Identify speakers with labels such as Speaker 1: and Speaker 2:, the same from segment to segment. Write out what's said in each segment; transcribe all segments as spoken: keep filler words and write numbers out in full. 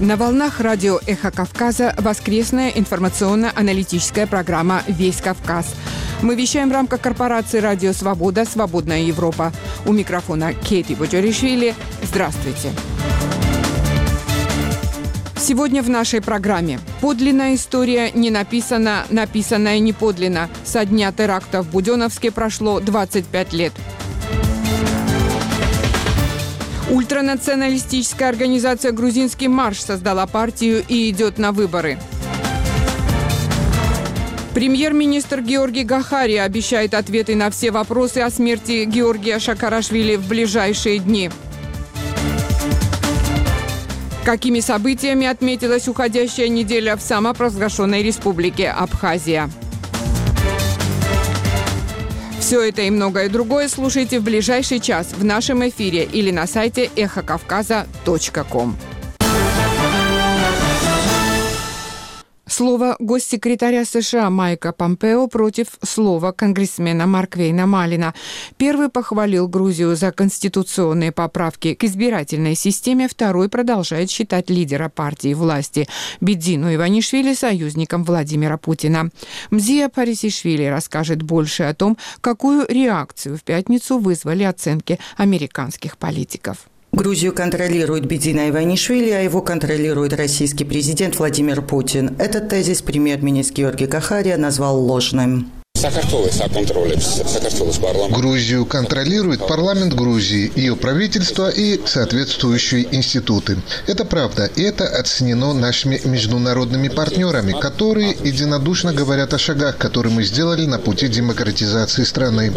Speaker 1: На волнах радио «Эхо Кавказа» воскресная информационно-аналитическая программа «Весь Кавказ». Мы вещаем в рамках корпорации «Радио Свобода. Свободная Европа». У микрофона Кейти Боджоришвили. Здравствуйте. Сегодня в нашей программе. Подлинная история не написана, написанная не подлинно. Со дня теракта в Буденновске прошло двадцать пять лет. Ультранационалистическая организация «Грузинский марш» создала партию и идет на выборы. Премьер-министр Георгий Гахари обещает ответы на все вопросы о смерти Георгия Шакарашвили в ближайшие дни. Какими событиями отметилась уходящая неделя в самопровозглашенной республике Абхазия? Все это и многое другое слушайте в ближайший час в нашем эфире или на сайте эхо кавказа точка ком. Слово госсекретаря США Майка Помпео против слова конгрессмена Марквейна Малина. Первый похвалил Грузию за конституционные поправки к избирательной системе, второй продолжает считать лидера партии власти Бидзину Иванишвили союзником Владимира Путина. Мзия Парисишвили расскажет больше о том, какую реакцию в пятницу вызвали оценки американских политиков.
Speaker 2: Грузию контролирует Бидзина Иванишвили, а его контролирует российский президент Владимир Путин. Этот тезис премьер-министр Георгий Гахари назвал ложным.
Speaker 3: Грузию контролирует парламент Грузии, ее правительство и соответствующие институты. Это правда, и это оценено нашими международными партнерами, которые единодушно говорят о шагах, которые мы сделали на пути демократизации страны.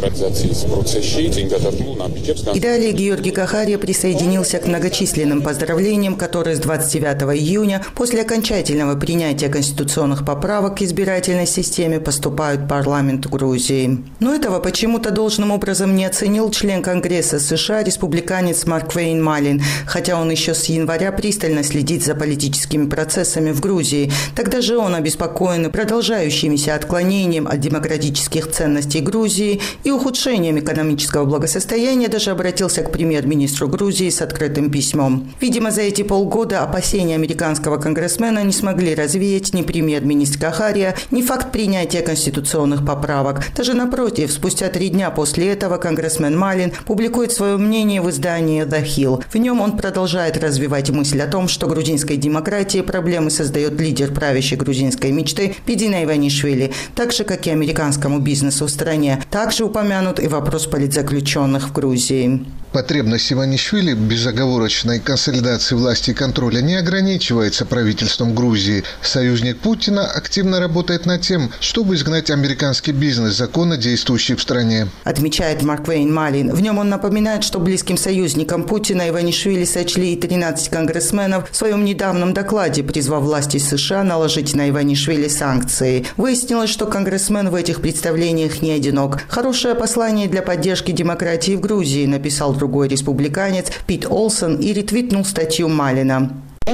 Speaker 2: И далее Георгий Гахари присоединился к многочисленным поздравлениям, которые с двадцать девятого июня после окончательного принятия конституционных поправок к избирательной системе поступают в парламент Грузии. Но этого почему-то должным образом не оценил член Конгресса США, республиканец Марквейн Малин, хотя он еще с января пристально следит за политическими процессами в Грузии. Тогда же он обеспокоен продолжающимися отклонением от демократических ценностей Грузии и ухудшением экономического благосостояния, даже обратился к премьер-министру Грузии с открытым письмом. Видимо, за эти полгода опасения американского конгрессмена не смогли развеять ни премьер-министр Гахари, ни факт принятия конституционных поправок. Поправок. Даже напротив, спустя три дня после этого конгрессмен Малин публикует свое мнение в издании The Hill. В нем он продолжает развивать мысль о том, что грузинской демократии проблемы создает лидер правящей грузинской мечты Бидзина Иванишвили, так же, как и американскому бизнесу в стране. Также упомянут и вопрос политзаключенных в Грузии.
Speaker 3: Потребность Иванишвили в безоговорочной консолидации власти и контроля не ограничивается правительством Грузии. Союзник Путина активно работает над тем, чтобы изгнать американский бизнес, законно действующий в стране.
Speaker 2: Отмечает Марквейн Малин. В нем он напоминает, что близким союзником Путина Иванишвили сочли и тринадцать конгрессменов в своем недавнем докладе, призвав власти США наложить на Иванишвили санкции. Выяснилось, что конгрессмен в этих представлениях не одинок. Хорошее послание для поддержки демократии в Грузии, написал другой республиканец Пит Олсон и ретвитнул статью Малина.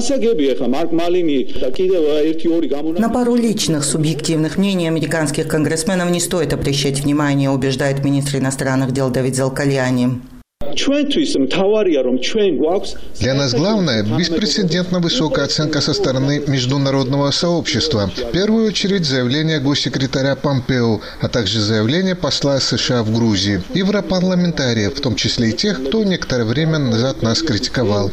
Speaker 2: На пару личных субъективных мнений американских конгрессменов не стоит обращать внимание, убеждает министр иностранных дел Давид Залкальяни.
Speaker 3: Для нас главное – беспрецедентно высокая оценка со стороны международного сообщества. В первую очередь заявление госсекретаря Помпео, а также заявление посла США в Грузии. Европарламентариев, в том числе и тех, кто некоторое время назад нас критиковал.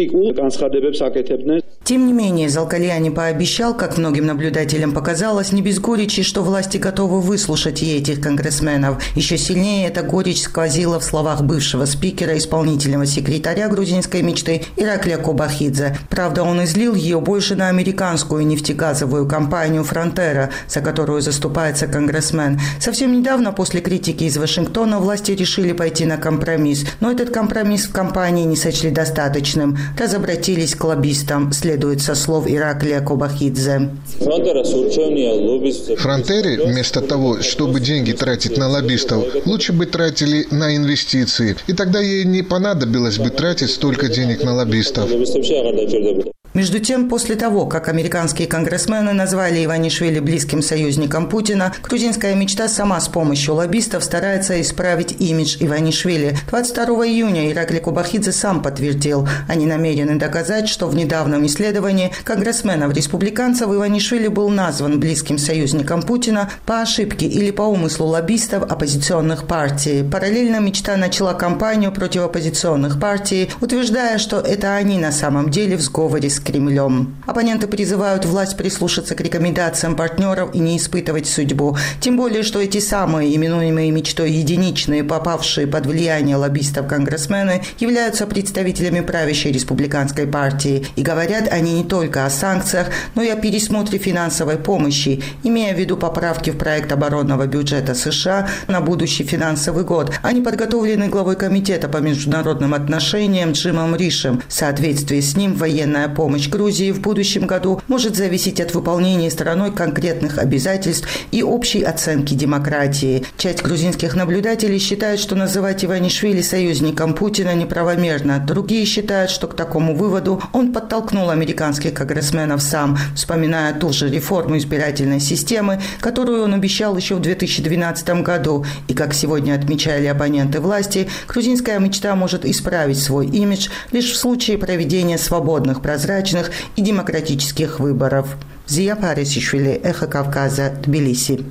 Speaker 2: Тем не менее, Залкальяни пообещал, как многим наблюдателям показалось, не без горечи, что власти готовы выслушать и этих конгрессменов. Еще сильнее эта горечь сквозила в словах бывшего спикера, исполнительного секретаря грузинской мечты Ираклия Кобахидзе. Правда, он излил ее больше на американскую нефтегазовую компанию «Фронтера», за которую заступается конгрессмен. Совсем недавно, после критики из Вашингтона, власти решили пойти на компромисс. Но этот компромисс в компании не сочли достаточным. Разобратились к лоббистам, следует со слов Ираклия Кобахидзе.
Speaker 3: «Фронтере, вместо того, чтобы деньги тратить на лоббистов, лучше бы тратили на инвестиции. И тогда ей не понадобилось бы тратить столько денег на лоббистов».
Speaker 2: Между тем, после того, как американские конгрессмены назвали Иванишвили близким союзником Путина, грузинская мечта сама с помощью лоббистов старается исправить имидж Иванишвили. двадцать второго июня Иракли Кубахидзе сам подтвердил, они намерены доказать, что в недавнем исследовании конгрессменов-республиканцев Иванишвили был назван близким союзником Путина по ошибке или по умыслу лоббистов оппозиционных партий. Параллельно мечта начала кампанию против оппозиционных партий, утверждая, что это они на самом деле в сговоре с Кремлем. Оппоненты призывают власть прислушаться к рекомендациям партнеров и не испытывать судьбу. Тем более, что эти самые именуемые мечтой единичные, попавшие под влияние лоббистов конгрессмены, являются представителями правящей республиканской партии. И говорят они не только о санкциях, но и о пересмотре финансовой помощи, имея в виду поправки в проект оборонного бюджета США на будущий финансовый год. Они подготовлены главой комитета по международным отношениям Джимом Ришем. В соответствии с ним военная помощь Помощь Грузии в будущем году может зависеть от выполнения стороной конкретных обязательств и общей оценки демократии. Часть грузинских наблюдателей считает, что называть Иванишвили союзником Путина неправомерно. Другие считают, что к такому выводу он подтолкнул американских конгрессменов сам, вспоминая ту же реформу избирательной системы, которую он обещал еще в две тысячи двенадцатом году. И, как сегодня отмечали оппоненты власти, грузинская мечта может исправить свой имидж лишь в случае проведения свободных, прозрачных и демократических выборов. Зия Парисишвили, Эхо Кавказа, Тбилиси.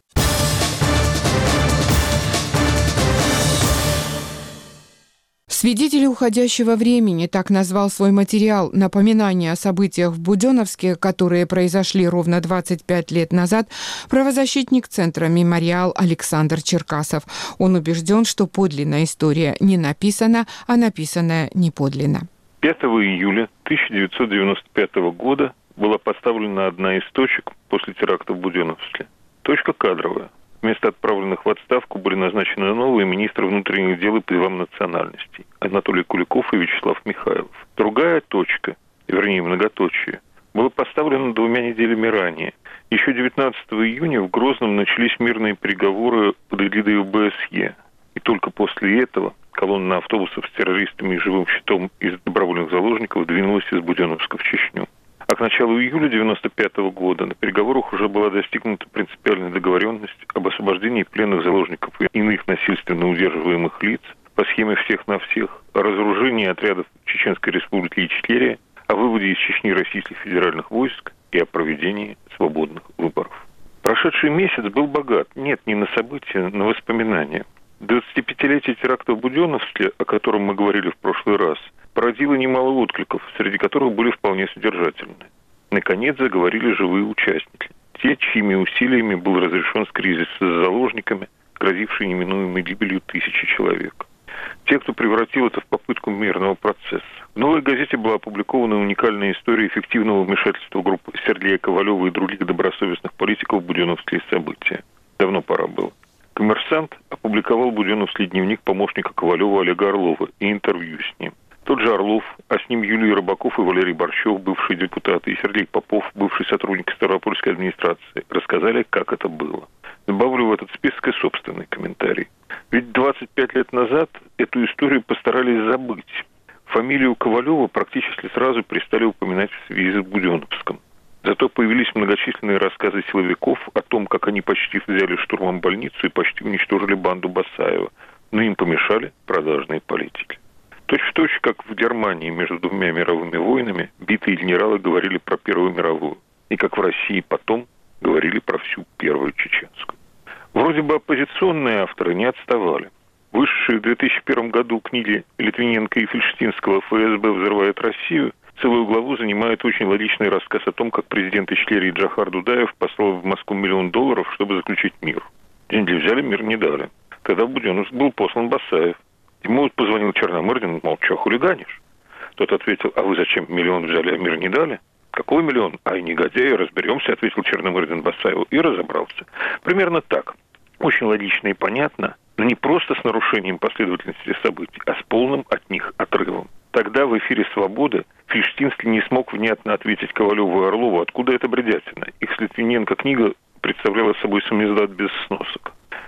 Speaker 1: «Свидетели уходящего времени» — так назвал свой материал «Напоминание о событиях в Буденновске, которые произошли ровно двадцать пять лет назад», правозащитник Центра «Мемориал» Александр Черкасов. Он убежден, что подлинная история не написана, а написанная не подлинна.
Speaker 4: пятого июля тысяча девятьсот девяносто пятого года была поставлена одна из точек после теракта в Буденновске. Точка кадровая. Вместо отправленных в отставку были назначены новые министры внутренних дел и по делам национальностей Анатолий Куликов и Вячеслав Михайлов. Другая точка, вернее многоточие, была поставлена двумя неделями ранее. Еще девятнадцатого июня в Грозном начались мирные переговоры под эгидой ОБСЕ. И только после этого колонна автобусов с террористами и живым щитом из добровольных заложников двинулась из Буденновска в Чечню. А к началу июля девяносто пятого года на переговорах уже была достигнута принципиальная договоренность об освобождении пленных заложников и иных насильственно удерживаемых лиц по схеме «всех на всех», о разоружении отрядов Чеченской Республики Ичкерия, о выводе из Чечни российских федеральных войск и о проведении свободных выборов. Прошедший месяц был богат, нет, не на события, на воспоминания. двадцатипятилетие теракта в Буденновске, о котором мы говорили в прошлый раз, породило немало откликов, среди которых были вполне содержательные. Наконец заговорили живые участники. Те, чьими усилиями был разрешен кризис с заложниками, грозивший неминуемой гибелью тысячи человек. Те, кто превратил это в попытку мирного процесса. В «Новой газете» была опубликована уникальная история эффективного вмешательства группы Сергея Ковалева и других добросовестных политиков в буденновские события. Давно пора было. «Коммерсант» опубликовал буденновский дневник помощника Ковалева Олега Орлова и интервью с ним. Тот же Орлов, а с ним Юлий Рыбаков и Валерий Борщев, бывшие депутаты, и Сергей Попов, бывший сотрудник Ставропольской администрации, рассказали, как это было. Добавлю в этот список и собственный комментарий. Ведь двадцать пять лет назад эту историю постарались забыть. Фамилию Ковалева практически сразу перестали упоминать в связи с Буденновском. Зато появились многочисленные рассказы силовиков о том, как они почти взяли штурмом больницу и почти уничтожили банду Басаева, но им помешали продажные политики. Точь-в-точь, как в Германии между двумя мировыми войнами, битые генералы говорили про Первую мировую, и как в России потом говорили про всю Первую чеченскую. Вроде бы оппозиционные авторы не отставали. Вышедшие в две тысячи первом году книги Литвиненко и Фельштинского «ФСБ взрывает Россию» целую главу занимает очень логичный рассказ о том, как президент Ичкерии Джохар Дудаев послал в Москву миллион долларов, чтобы заключить мир. Деньги взяли, мир не дали. Тогда в Буденновск был послан Басаев. Ему позвонил Черномырдин, мол, что хулиганишь? Тот ответил: а вы зачем миллион взяли, а мир не дали? Какой миллион? Ай, негодяи, разберемся, ответил Черномырдин Басаеву и разобрался. Примерно так. Очень логично и понятно, но не просто с нарушением последовательности событий, а с полным от них отрывом. Тогда в эфире «Свободы» Фельштинский не смог внятно ответить Ковалеву и Орлову, откуда эта бредятина. Их с Литвиненко книга представляла собой самиздат без сносок.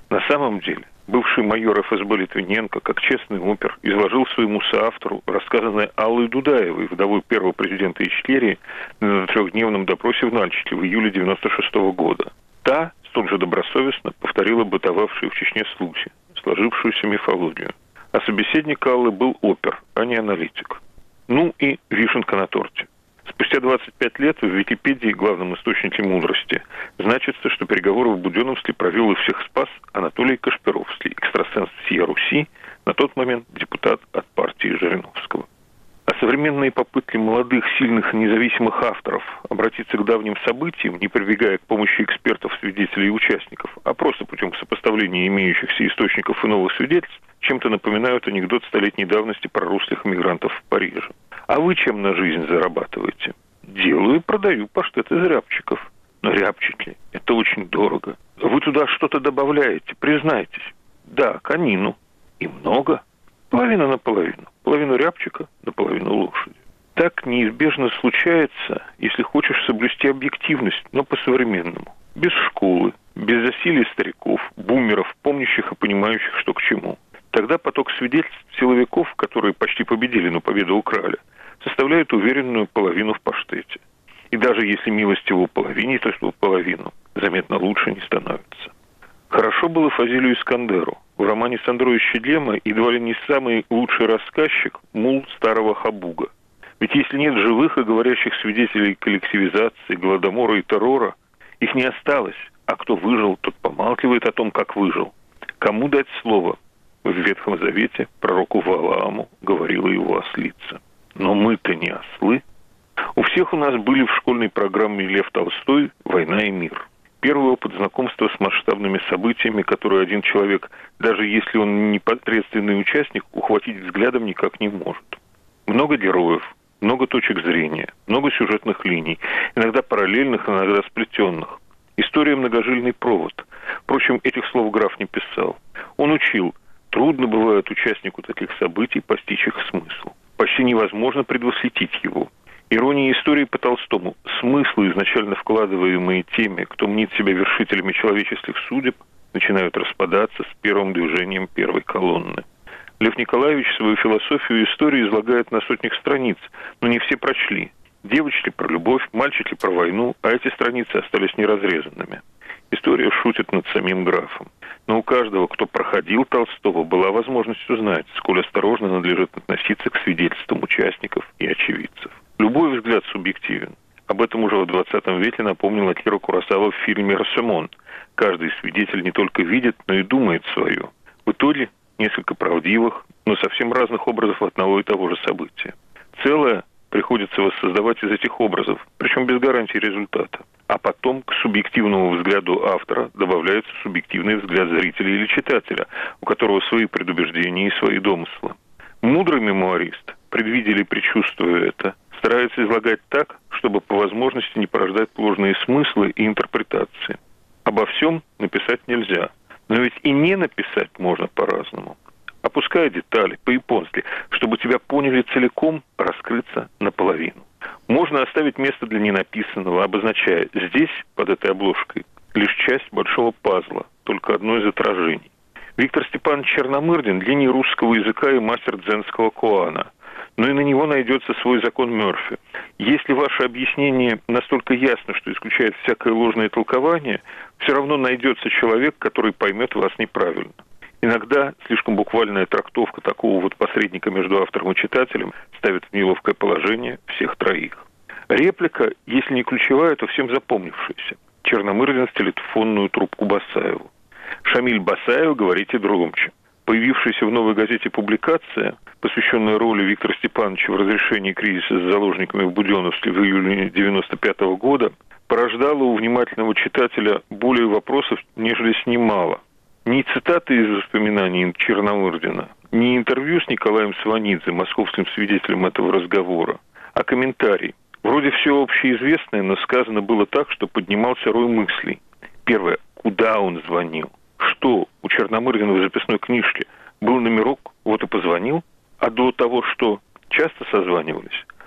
Speaker 4: На самом деле, бывший майор эф эс бэ Литвиненко, как честный опер, изложил своему соавтору рассказанное Аллой Дудаевой, вдовой первого президента Ичкерии, на трехдневном допросе в Нальчике в июле девяносто шестого года. Та столь же добросовестно повторила бытовавшую в Чечне случай, сложившуюся мифологию. А собеседник Аллы был опер, а не аналитик. Ну и вишенка на торте. Спустя двадцать пять лет в Википедии, главном источнике мудрости, значится, что переговоры в Буденновске провел и всех спас Анатолий Кашпировский, экстрасенс всей Руси, на тот момент депутат от партии Жириновского. А современные попытки молодых, сильных и независимых авторов обратиться к давним событиям, не прибегая к помощи экспертов, свидетелей и участников, а просто путем сопоставления имеющихся источников и новых свидетельств, чем-то напоминают анекдот столетней давности про русских мигрантов в Париже. А вы чем на жизнь зарабатываете? Делаю и продаю паштет из рябчиков. Но рябчики – это очень дорого. Вы туда что-то добавляете, признайтесь. Да, конину. И много. Половина на половину. Половину рябчика на половину лошади. Так неизбежно случается, если хочешь соблюсти объективность, но по-современному. Без школы, без засилия стариков, бумеров, помнящих и понимающих, что к чему. Тогда поток свидетельств силовиков, которые почти победили, но победу украли, составляет уверенную половину в паштете. И даже если милость его половине, то что половину, заметно лучше не становится. Хорошо было Фазилию Искандеру. В романе Сандро Щедлема едва ли не самый лучший рассказчик мул старого Хабуга. Ведь если нет живых и говорящих свидетелей коллективизации, голодомора и террора, их не осталось, а кто выжил, тот помалкивает о том, как выжил. Кому дать слово? В Ветхом Завете пророку Валааму говорила его ослица. Но мы-то не ослы. У всех у нас были в школьной программе Лев Толстой «Война и мир». Первый опыт знакомства с масштабными событиями, которые один человек, даже если он непосредственный участник, ухватить взглядом никак не может. Много героев, много точек зрения, много сюжетных линий, иногда параллельных, иногда сплетенных. История многожильный провод. Впрочем, этих слов граф не писал. Он учил, трудно бывает участнику таких событий постичь их смысл. Почти невозможно предвосхитить его. Ирония истории по Толстому. Смыслы, изначально вкладываемые теми, кто мнит себя вершителями человеческих судеб, начинают распадаться с первым движением первой колонны. Лев Николаевич свою философию истории излагает на сотнях страниц, но не все прочли. Девочки про любовь, мальчики про войну, а эти страницы остались неразрезанными. История шутит над самим графом. Но у каждого, кто проходил Толстого, была возможность узнать, сколь осторожно надлежит относиться к свидетельствам участников и очевидцев. Любой взгляд субъективен. Об этом уже в двадцатом веке напомнил Акира Куросава в фильме «Рашомон». Каждый свидетель не только видит, но и думает свое. В итоге несколько правдивых, но совсем разных образов одного и того же события. Целое приходится воссоздавать из этих образов, причем без гарантии результата. А потом к субъективному взгляду автора добавляется субъективный взгляд зрителя или читателя, у которого свои предубеждения и свои домыслы. Мудрый мемуарист, предвидя или предчувствуя это, старается излагать так, чтобы по возможности не порождать ложные смыслы и интерпретации. Обо всем написать нельзя, но ведь и не написать можно по-разному. Опуская детали по-японски, чтобы тебя поняли целиком, раскрыться наполовину. Можно оставить место для ненаписанного, обозначая здесь, под этой обложкой, лишь часть большого пазла, только одно из отражений. Виктор Степанович Черномырдин – гений русского языка и мастер дзенского коана. Но и на него найдется свой закон Мёрфи. Если ваше объяснение настолько ясно, что исключает всякое ложное толкование, все равно найдется человек, который поймет вас неправильно. Иногда слишком буквальная трактовка такого вот посредника между автором и читателем ставит в неловкое положение всех троих. Реплика, если не ключевая, то всем запомнившаяся. Черномырдин стелит в фонную трубку Басаеву. Шамиль Басаев, говорите громче. Появившаяся в «Новой газете» публикация, посвященная роли Виктора Степановича в разрешении кризиса с заложниками в Буденновске в июле девяносто пятого года, порождала у внимательного читателя более вопросов, нежели снимала. Ни цитаты из воспоминаний Черномырдина, ни интервью с Николаем Сванидзе, московским свидетелем этого разговора, а комментарий. Вроде все общеизвестное, но сказано было так, что поднимался рой мыслей. Первое. Куда он звонил? Что у Черномырдина в записной книжке был номерок, вот и позвонил, а до того, что часто созванивались. Тут,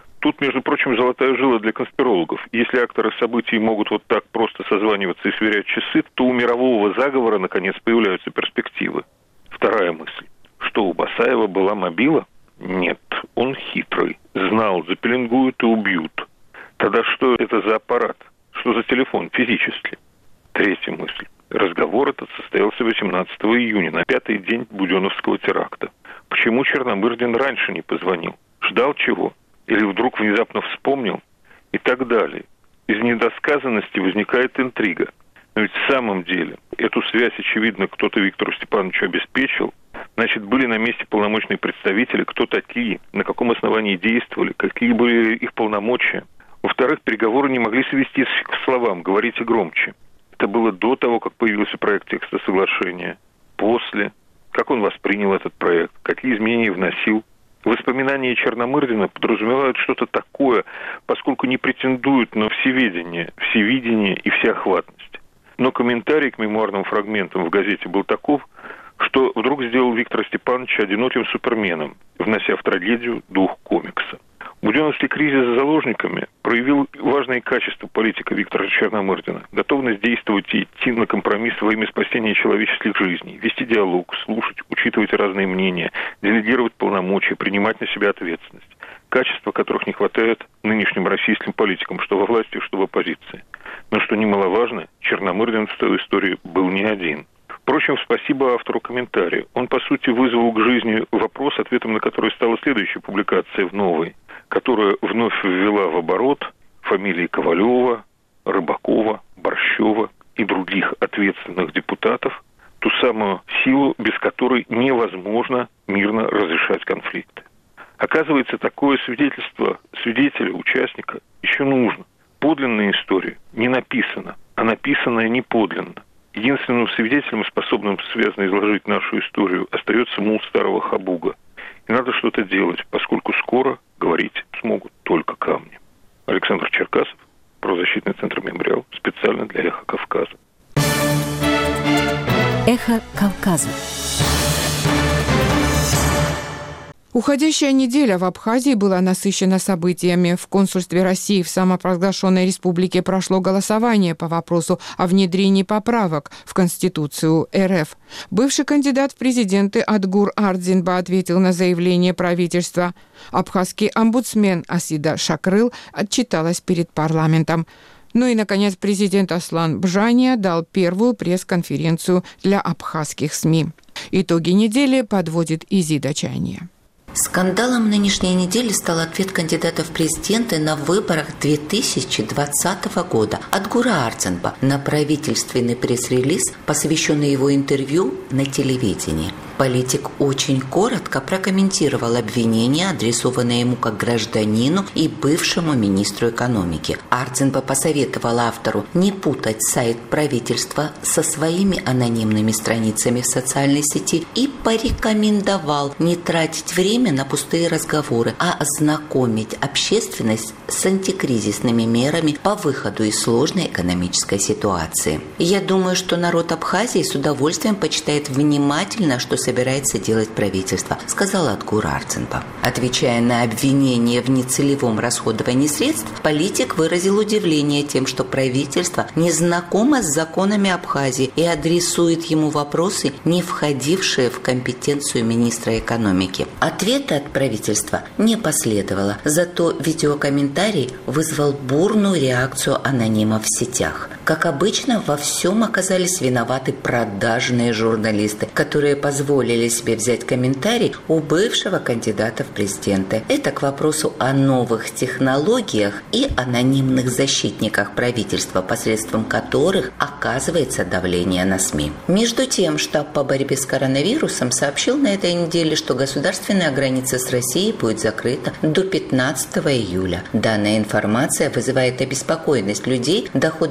Speaker 4: между прочим, золотая жила для конспирологов. Если акторы событий могут вот так просто созваниваться и сверять часы, то у мирового заговора, наконец, появляются перспективы. Вторая мысль. Что, у Басаева была мобила? Нет, он хитрый. Знал, запеленгуют и убьют. Тогда что это за аппарат? Что за телефон физически? Третья мысль. Разговор этот состоялся восемнадцатого июня, на пятый день буденовского теракта. Почему Черномырдин раньше не позвонил? Ждал чего? Или вдруг внезапно вспомнил? И так далее. Из недосказанности возникает интрига. Но ведь в самом деле эту связь, очевидно, кто-то Виктору Степановичу обеспечил. Значит, были на месте полномочные представители, кто такие, на каком основании действовали, какие были их полномочия. Во-вторых, переговоры не могли свестись к словам «говорите громче». Это было до того, как появился проект текста соглашения. После. Как он воспринял этот проект? Какие изменения вносил? Воспоминания Черномырдина подразумевают что-то такое, поскольку не претендуют на всеведение, всевидение и всеохватность. Но комментарий к мемуарным фрагментам в газете был таков, что вдруг сделал Виктора Степановича одиноким суперменом, внося в трагедию дух комикса. Буденовский кризис с заложниками проявил важные качества политика Виктора Черномырдина. Готовность действовать и идти на компромисс во имя спасения человеческих жизней, вести диалог, слушать, учитывать разные мнения, делегировать полномочия, принимать на себя ответственность. Качества, которых не хватает нынешним российским политикам, что во власти, что в оппозиции. Но что немаловажно, Черномырдин в той истории был не один. Впрочем, спасибо автору комментария. Он, по сути, вызвал к жизни вопрос, ответом на который стала следующая публикация в «Новой», которая вновь ввела в оборот фамилии Ковалева, Рыбакова, Борщева и других ответственных депутатов, ту самую силу, без которой невозможно мирно разрешать конфликты. Оказывается, такое свидетельство свидетеля, участника еще нужно. Подлинная история не написана, а написанная не подлинно. Единственным свидетелем, способным связно изложить нашу историю, остается мул старого Хабуга. И надо что-то делать, поскольку скоро говорить смогут только камни. Александр Черкасов, правозащитный центр «Мемориал», специально для «Эхо Кавказа».
Speaker 5: «Эхо Кавказа».
Speaker 1: Уходящая неделя в Абхазии была насыщена событиями. В консульстве России в самопровозглашенной республике прошло голосование по вопросу о внедрении поправок в Конституцию РФ. Бывший кандидат в президенты Адгур Ардзинба ответил на заявление правительства. Абхазский омбудсмен Асида Шакрыл отчиталась перед парламентом. Ну и, наконец, президент Аслан Бжания дал первую пресс-конференцию для абхазских СМИ. Итоги недели подводит Изида Чайния.
Speaker 5: Скандалом нынешней недели стал ответ кандидата в президенты на выборах две тысячи двадцатого года Адгура Ардзинба на правительственный пресс-релиз, посвященный его интервью на телевидении. Политик очень коротко прокомментировал обвинения, адресованные ему как гражданину и бывшему министру экономики. Ардзинба посоветовал автору не путать сайт правительства со своими анонимными страницами в социальной сети и порекомендовал не тратить время на пустые разговоры, а ознакомить общественность с антикризисными мерами по выходу из сложной экономической ситуации. Я думаю, что народ Абхазии с удовольствием почитает внимательно, что собирается делать правительство, сказал Адгур Ардзинба. Отвечая на обвинение в нецелевом расходовании средств, политик выразил удивление тем, что правительство не знакомо с законами Абхазии и адресует ему вопросы, не входившие в компетенцию министра экономики. Ответа от правительства не последовало, зато видеокомментарий вызвал бурную реакцию анонимов в сетях. Как обычно, во всем оказались виноваты продажные журналисты, которые позволили себе взять комментарий у бывшего кандидата в президенты. Это к вопросу о новых технологиях и анонимных защитниках правительства, посредством которых оказывается давление на СМИ. Между тем, штаб по борьбе с коронавирусом сообщил на этой неделе, что государственная граница с Россией будет закрыта до пятнадцатого июля. Данная информация вызывает обеспокоенность людей, доходы которых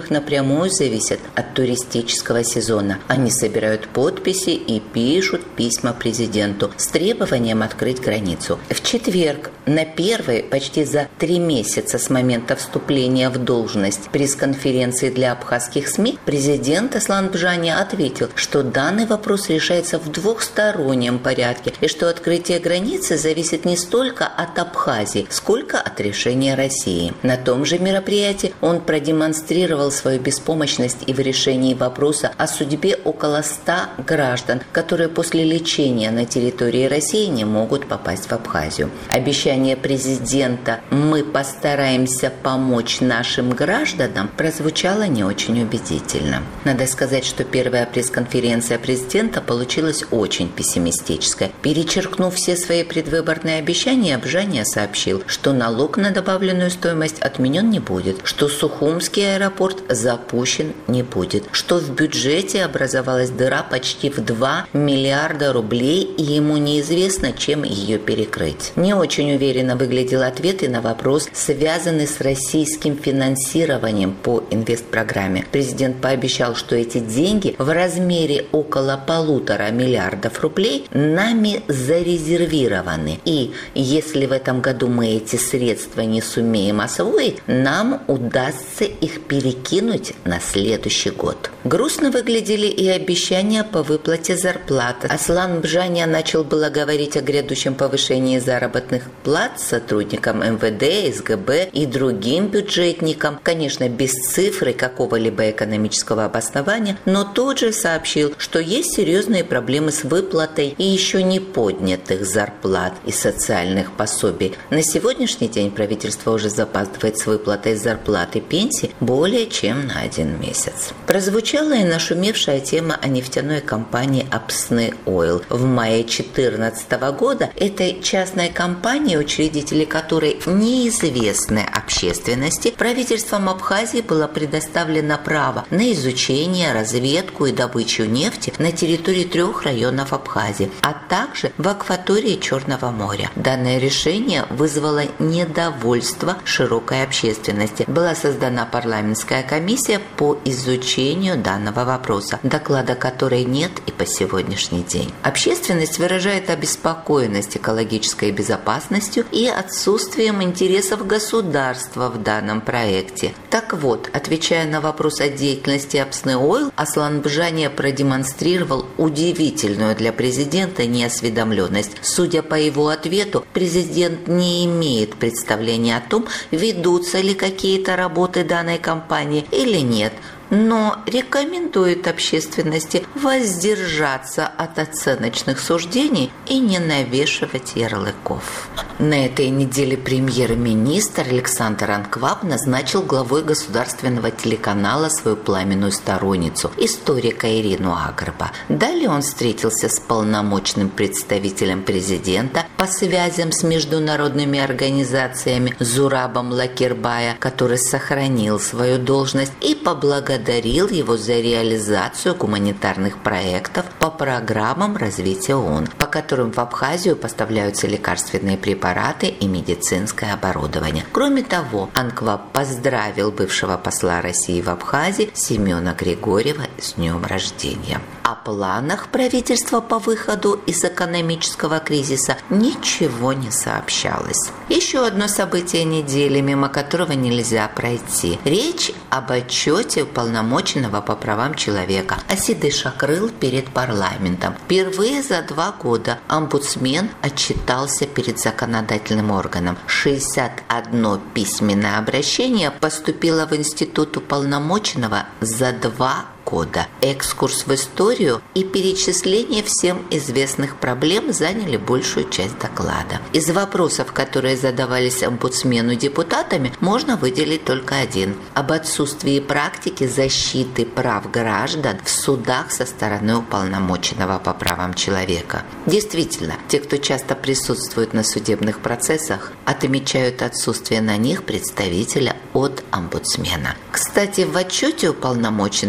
Speaker 5: которых напрямую зависят от туристического сезона. Они собирают подписи и пишут письма президенту с требованием открыть границу. В четверг на первой, почти за три месяца с момента вступления в должность, пресс-конференции для абхазских СМИ, президент Аслан Бжаня ответил, что данный вопрос решается в двухстороннем порядке и что открытие границы зависит не столько от Абхазии, сколько от решения России. На том же мероприятии он продемонстрировал свою беспомощность и в решении вопроса о судьбе около ста граждан, которые после лечения на территории России не могут попасть в Абхазию. Обещание президента «мы постараемся помочь нашим гражданам» прозвучало не очень убедительно. Надо сказать, что первая пресс-конференция президента получилась очень пессимистической. Перечеркнув все свои предвыборные обещания, Бжаня сообщил, что налог на добавленную стоимость отменен не будет, что Сухумский аэропорт запущен не будет, что в бюджете образовалась дыра почти в два миллиарда рублей, и ему неизвестно, чем ее перекрыть. Не очень уверенно выглядел ответ и на вопрос, связанный с российским финансированием по инвестпрограмме. Президент пообещал, что эти деньги в размере около полутора миллиардов рублей нами зарезервированы. И если в этом году мы эти средства не сумеем освоить, нам удастся их перекинуть на следующий год. Грустно выглядели и обещания по выплате зарплат. Аслан Бжаня начал было говорить о грядущем повышении заработных плат сотрудникам эм вэ дэ, эс гэ бэ и другим бюджетникам, конечно, без цифры какого-либо экономического обоснования, но тут же сообщил, что есть серьезные проблемы с выплатой и еще не поднятых зарплат и социальных пособий. На сегодняшний день правительство уже запаздывает с выплатой зарплат и пенсий более чем на один месяц. Прозвучала и нашумевшая тема о нефтяной компании Апсны Ойл. В мае две тысячи четырнадцатого года этой частной компании, учредители которой неизвестны общественности, правительством Абхазии было предоставлено право на изучение, разведку и добычу нефти на территории трех районов Абхазии, а также в акватории Черного моря. Данное решение вызвало недовольство широкой общественности. Была создана парламентская комиссия по изучению данного вопроса, доклада которой нет и по сегодняшний день. Общественность выражает обеспокоенность экологической безопасностью и отсутствием интересов государства в данном проекте. Так вот, отвечая на вопрос о деятельности Апсны Ойл, Аслан Бжаня продемонстрировал удивительную для президента неосведомленность. Судя по его ответу, президент не имеет представления о том, ведутся ли какие-то работы данной компании или нет, но рекомендует общественности воздержаться от оценочных суждений и не навешивать ярлыков. На этой неделе премьер-министр Александр Анкваб назначил главой государственного телеканала свою пламенную сторонницу, историка Ирину Агрба. Далее он встретился с полномочным представителем президента по связям с международными организациями Зурабом Лакербая, который сохранил свою должность, и поблагодарил Благодарил его за реализацию гуманитарных проектов по программам развития ООН, по которым в Абхазию поставляются лекарственные препараты и медицинское оборудование. Кроме того, Анкваб поздравил бывшего посла России в Абхазии Семена Григорьева с днем рождения. О планах правительства по выходу из экономического кризиса ничего не сообщалось. Еще одно событие недели, мимо которого нельзя пройти. Речь об отчете уполномоченного по правам человека Асиды Шакрыл перед парламентом. Впервые за два года омбудсмен отчитался перед законодательным органом. шестьдесят одно письменное обращение поступило в институт уполномоченного за два года. Экскурс в историю и перечисление всем известных проблем заняли большую часть доклада. Из вопросов, которые задавались омбудсмену депутатами, можно выделить только один – об отсутствии практики защиты прав граждан в судах со стороны уполномоченного по правам человека. Действительно, те, кто часто присутствует на судебных процессах, отмечают отсутствие на них представителя от омбудсмена. Кстати, в отчете уполномоченной об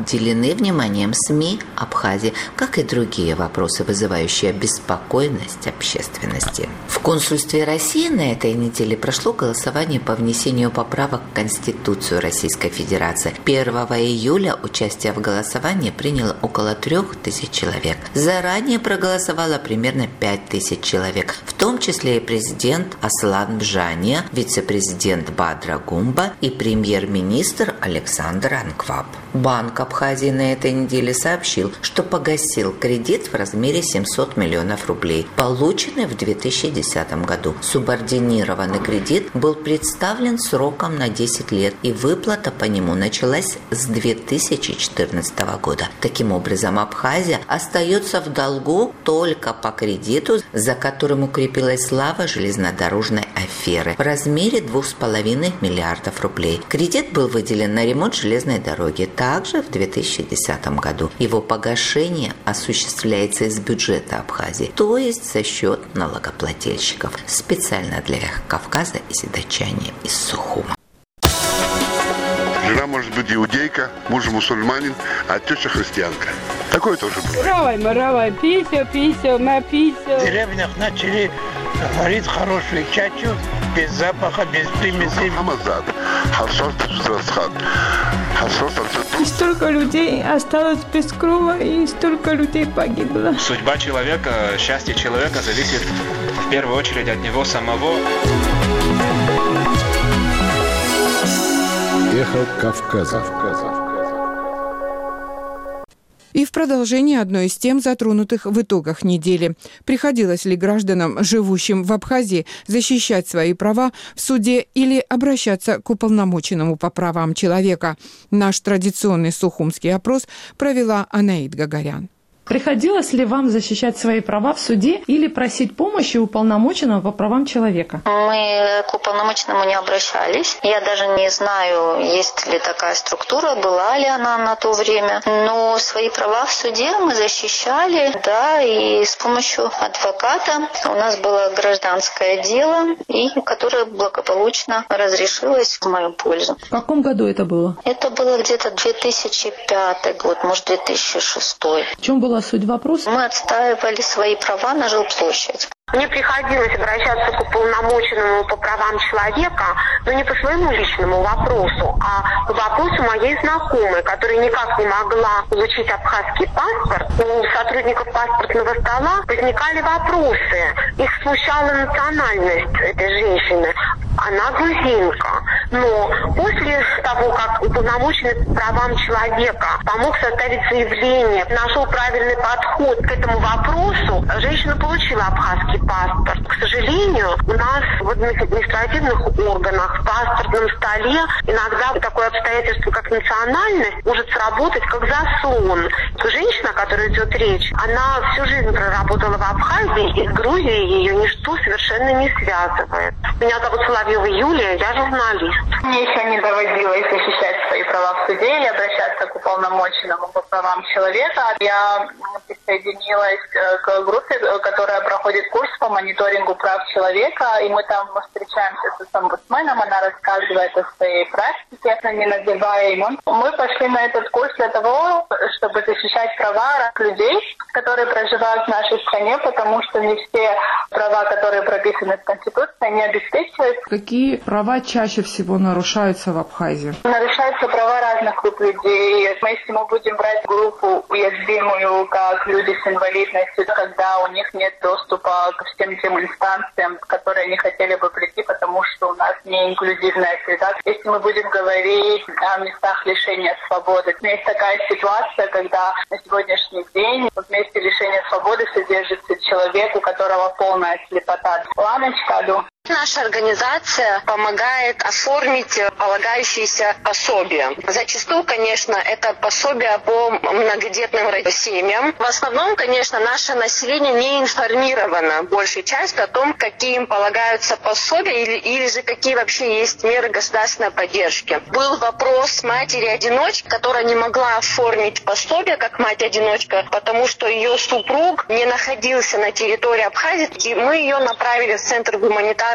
Speaker 5: обделены вниманием СМИ Абхазии, как и другие вопросы, вызывающие беспокойность общественности. В консульстве России на этой неделе прошло голосование по внесению поправок в Конституцию Российской Федерации. первого июля участие в голосовании приняло около трех тысяч человек. Заранее проголосовало примерно пять тысяч человек, в том числе и президент Аслан Бжания, вице-президент Бадра Гумба и премьер-министр Александр Анкваб. Банк Абхазии на этой неделе сообщил, что погасил кредит в размере семьсот миллионов рублей, полученный в две тысячи десятом году. Субординированный кредит был представлен сроком на десять лет, и выплата по нему началась с две тысячи четырнадцатого года. Таким образом, Абхазия остается в долгу только по кредиту, за которым укрепилась слава железнодорожной аферы, в размере двух с половиной миллиардов рублей. Кредит был выделен на ремонт железной дороги также в две тысячи десятом году. Его погашение осуществляется из бюджета Абхазии, то есть за счет налогоплательщиков. Специально для Кавказа и датчане из Сухума.
Speaker 6: Жена может быть иудейка, муж мусульманин, а теща христианка. Такое тоже было.
Speaker 7: Равай, маравай, пися, пися, на пися.
Speaker 8: В деревнях начали варить хорошую чачу, без запаха, без примесей.
Speaker 7: И столько людей осталось без крова, и столько людей погибло.
Speaker 9: Судьба человека, счастье человека зависит в первую очередь от него самого.
Speaker 10: Эхо Кавказа.
Speaker 1: И в продолжении одной из тем, затронутых в итогах недели. Приходилось ли гражданам, живущим в Абхазии, защищать свои права в суде или обращаться к уполномоченному по правам человека? Наш традиционный сухумский опрос провела Анаид Гагарян.
Speaker 11: Приходилось ли вам защищать свои права в суде или просить помощи у уполномоченного по правам человека?
Speaker 12: Мы к уполномоченному не обращались. Я даже не знаю, есть ли такая структура, была ли она на то время. Но свои права в суде мы защищали, да, и с помощью адвоката. У нас было гражданское дело, и которое благополучно разрешилось в мою пользу.
Speaker 11: В каком году это было?
Speaker 12: Это было где-то две тысячи пятый год, может, две тысячи шестой.
Speaker 11: В чем была суть вопроса?
Speaker 12: Мы отстаивали свои права на жилплощадь.
Speaker 13: Мне приходилось обращаться к уполномоченному по правам человека, но не по своему личному вопросу, а по вопросу моей знакомой, которая никак не могла получить абхазский паспорт. У сотрудников паспортного стола возникали вопросы. Их смущала национальность этой женщины. Она грузинка. Но после того, как уполномоченный по правам человека помог составить заявление, нашел правильный подход к этому вопросу, женщина получила абхазский паспорт. К сожалению, у нас в административных органах, в паспортном столе иногда такое обстоятельство, как национальность, может сработать как заслон. Женщина, о которой идет речь, она всю жизнь проработала в Абхазии, и с Грузией ее ничто совершенно не связывает. Меня зовут Соловьева Юлия, я журналист.
Speaker 14: Мне еще не доводилось защищать свои права в суде или обращаться к уполномоченному по правам человека. Я присоединилась к группе, которая проходит курс по мониторингу прав человека, и мы там встречаемся с омбудсменом, она рассказывает о своей практике, не называя имен. Мы пошли на этот курс для того, чтобы защищать права людей, которые проживают в нашей стране, потому что не все права, которые прописаны в Конституции, не обеспечиваются.
Speaker 11: Какие права чаще всего нарушаются в Абхазии?
Speaker 14: Нарушаются права разных групп людей. Если мы будем брать группу уязвимую, как люди с инвалидностью, когда у них нет доступа к всем тем инстанциям, в которые они хотели бы прийти, потому что у нас не инклюзивная среда. Если мы будем говорить о местах лишения свободы, есть такая ситуация, когда на сегодняшний день в месте лишения свободы содержится человек, у которого полная слепота. Ланочка,
Speaker 13: Наша организация помогает оформить полагающиеся пособия. Зачастую, конечно, это пособия по многодетным семьям. В основном, конечно, наше население не информировано большей частью о том, какие им полагаются пособия или, или же какие вообще есть меры государственной поддержки. Был вопрос матери-одиночки, которая не могла оформить пособие как мать-одиночка, потому что ее супруг не находился на территории Абхазии. И мы ее направили в Центр гуманитарной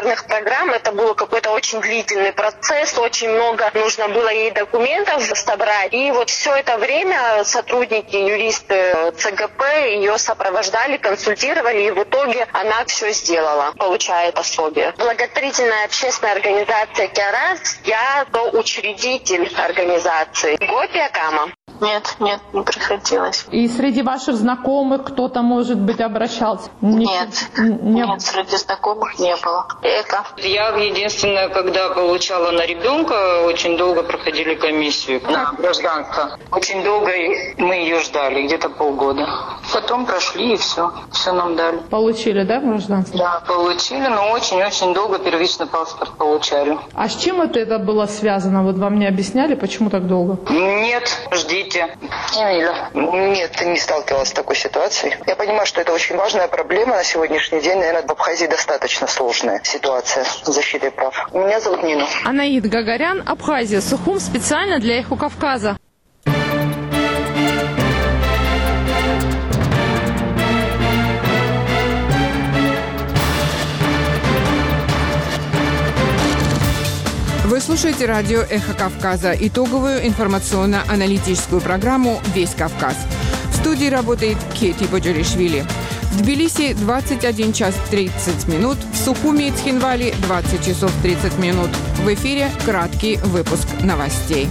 Speaker 13: гуманитарных программ. Это был какой-то очень длительный процесс, очень много нужно было ей документов собрать. И вот все это время сотрудники, юристы ЦГП ее сопровождали, консультировали, и в итоге она все сделала, получает пособие. Благотворительная общественная организация «Киарас», я учредитель организации. Гопия Кама. Нет, нет, не приходилось.
Speaker 11: И среди ваших знакомых кто-то, может быть, обращался?
Speaker 13: Нет, не... нет, среди знакомых не было. Эко.
Speaker 10: Я единственное, когда получала на ребенка, очень долго проходили комиссию на гражданство. Очень долго мы ее ждали, где-то полгода. Потом прошли и все, все нам дали.
Speaker 11: Получили, да, гражданство?
Speaker 10: Да, получили, но очень-очень долго первичный паспорт получали.
Speaker 11: А с чем это, это было связано? Вот вам не объясняли, почему так долго?
Speaker 10: Нет, ждите.
Speaker 15: Эмиля. Нет, не сталкивалась с такой ситуацией. Я понимаю, что это очень важная проблема на сегодняшний день. Наверное, в Абхазии достаточно сложная ситуация с защитой прав. Меня зовут Нина.
Speaker 11: Анаид Гагарян, Абхазия. Сухум специально для Эхо Кавказа.
Speaker 1: Вы слушаете радио «Эхо Кавказа», итоговую информационно-аналитическую программу «Весь Кавказ». В студии работает Кети Боджоришвили. В Тбилиси двадцать один час тридцать минут, в Сухуми и Цхинвали двадцать часов тридцать минут. В эфире краткий выпуск новостей.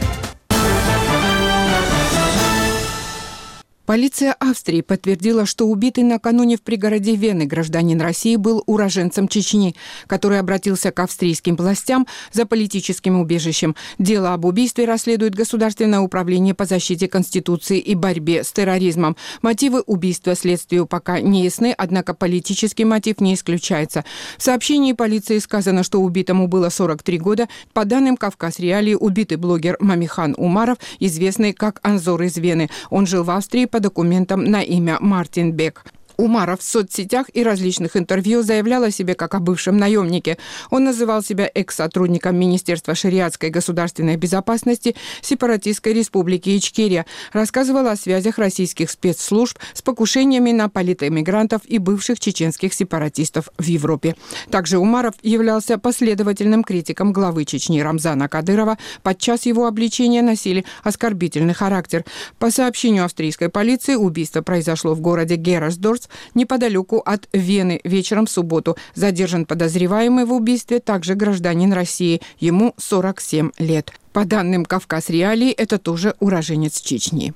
Speaker 1: Полиция Австрии подтвердила, что убитый накануне в пригороде Вены гражданин России был уроженцем Чечни, который обратился к австрийским властям за политическим убежищем. Дело об убийстве расследует Государственное управление по защите Конституции и борьбе с терроризмом. Мотивы убийства следствию пока не ясны, однако политический мотив не исключается. В сообщении полиции сказано, что убитому было сорок три года. По данным «Кавказ Реалии», убитый блогер Мамихан Умаров, известный как Анзор из Вены. Он жил в Австрии по документам на имя Мартин Бек. Умаров в соцсетях и различных интервью заявлял о себе как о бывшем наемнике. Он называл себя экс-сотрудником Министерства шариатской государственной безопасности Сепаратистской республики Ичкерия. Рассказывал о связях российских спецслужб с покушениями на политэмигрантов и бывших чеченских сепаратистов в Европе. Также Умаров являлся последовательным критиком главы Чечни Рамзана Кадырова. Подчас его обличения носили оскорбительный характер. По сообщению австрийской полиции, убийство произошло в городе Герасдорц, неподалеку от Вены, вечером в субботу. Задержан подозреваемый в убийстве также гражданин России. Ему сорок семь лет. По данным «Кавказ Реалии», это тоже уроженец Чечни.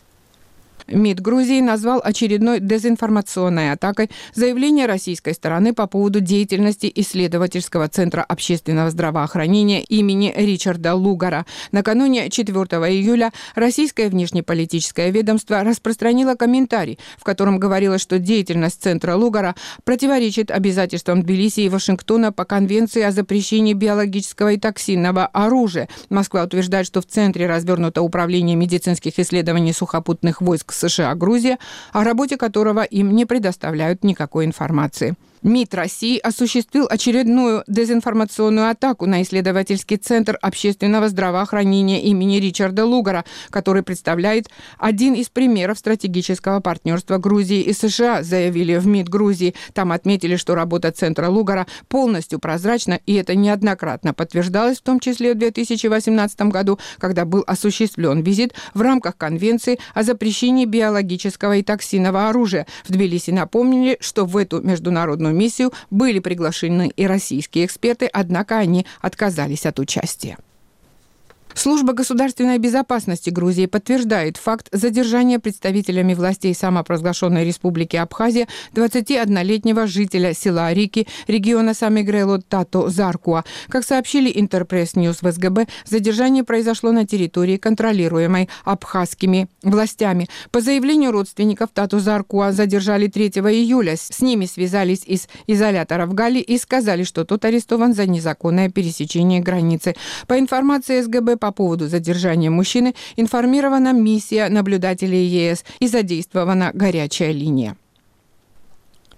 Speaker 1: МИД Грузии назвал очередной дезинформационной атакой заявление российской стороны по поводу деятельности исследовательского центра общественного здравоохранения имени Ричарда Лугара. Накануне четвёртого июля российское внешнеполитическое ведомство распространило комментарий, в котором говорилось, что деятельность центра Лугара противоречит обязательствам Тбилиси и Вашингтона по Конвенции о запрещении биологического и токсинного оружия. Москва утверждает, что в центре развернуто управление медицинских исследований сухопутных войск США Грузия, о работе которого им не предоставляют никакой информации. МИД России осуществил очередную дезинформационную атаку на исследовательский центр общественного здравоохранения имени Ричарда Лугара, который представляет один из примеров стратегического партнерства Грузии и США, заявили в МИД Грузии. Там отметили, что работа центра Лугара полностью прозрачна, и это неоднократно подтверждалось, в том числе в две тысячи восемнадцатом году, когда был осуществлен визит в рамках Конвенции о запрещении биологического и токсинного оружия. В Тбилиси напомнили, что в эту международную миссию были приглашены и российские эксперты, однако они отказались от участия. Служба государственной безопасности Грузии подтверждает факт задержания представителями властей самопровозглашенной республики Абхазия двадцатиоднолетнего жителя села Рики региона Самигрело Тато Заркуа. Как сообщили Интерпресс Ньюс в СГБ, задержание произошло на территории, контролируемой абхазскими властями. По заявлению родственников, Тато Заркуа задержали третьего июля. С ними связались из изолятора в Галле и сказали, что тот арестован за незаконное пересечение границы. По информации СГБ, по поводу задержания мужчины информирована миссия наблюдателей ЕС и задействована горячая линия.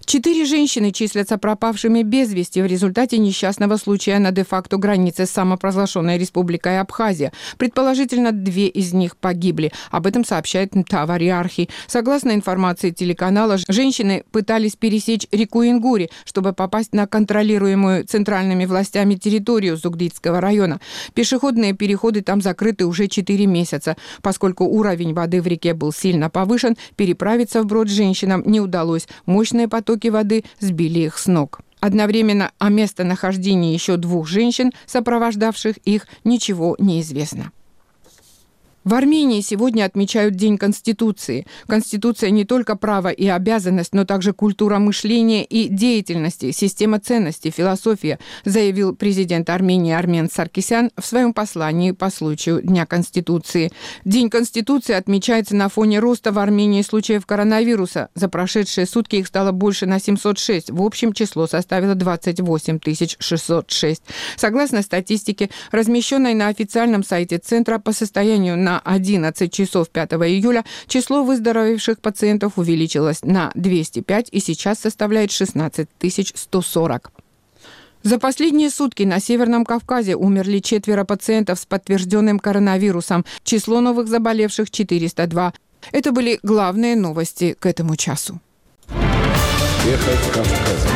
Speaker 1: Четыре женщины числятся пропавшими без вести в результате несчастного случая на де-факто границе с самопровозглашенной республикой Абхазия. Предположительно, две из них погибли. Об этом сообщает МТА-Вариархи. Согласно информации телеканала, женщины пытались пересечь реку Ингури, чтобы попасть на контролируемую центральными властями территорию Зугдидского района. Пешеходные переходы там закрыты уже четыре месяца. Поскольку уровень воды в реке был сильно повышен, переправиться вброд женщинам не удалось. Мощные потоки воды сбили их с ног. Одновременно о местонахождении еще двух женщин, сопровождавших их, ничего не известно. В Армении сегодня отмечают День Конституции. Конституция не только право и обязанность, но также культура мышления и деятельности, система ценностей, философия, заявил президент Армении Армен Саркисян в своем послании по случаю Дня Конституции. День Конституции отмечается на фоне роста в Армении случаев коронавируса. За прошедшие сутки их стало больше на семьсот шесть. В общем, число составило двадцать восемь тысяч шестьсот шесть. Согласно статистике, размещенной на официальном сайте Центра, по состоянию на одиннадцать часов пятого июля число выздоровевших пациентов увеличилось на двести пять и сейчас составляет шестнадцать тысяч сто сорок. За последние сутки на Северном Кавказе умерли четверо пациентов с подтвержденным коронавирусом. Число новых заболевших четыреста два. Это были главные новости к этому часу.
Speaker 16: Эхо Кавказа.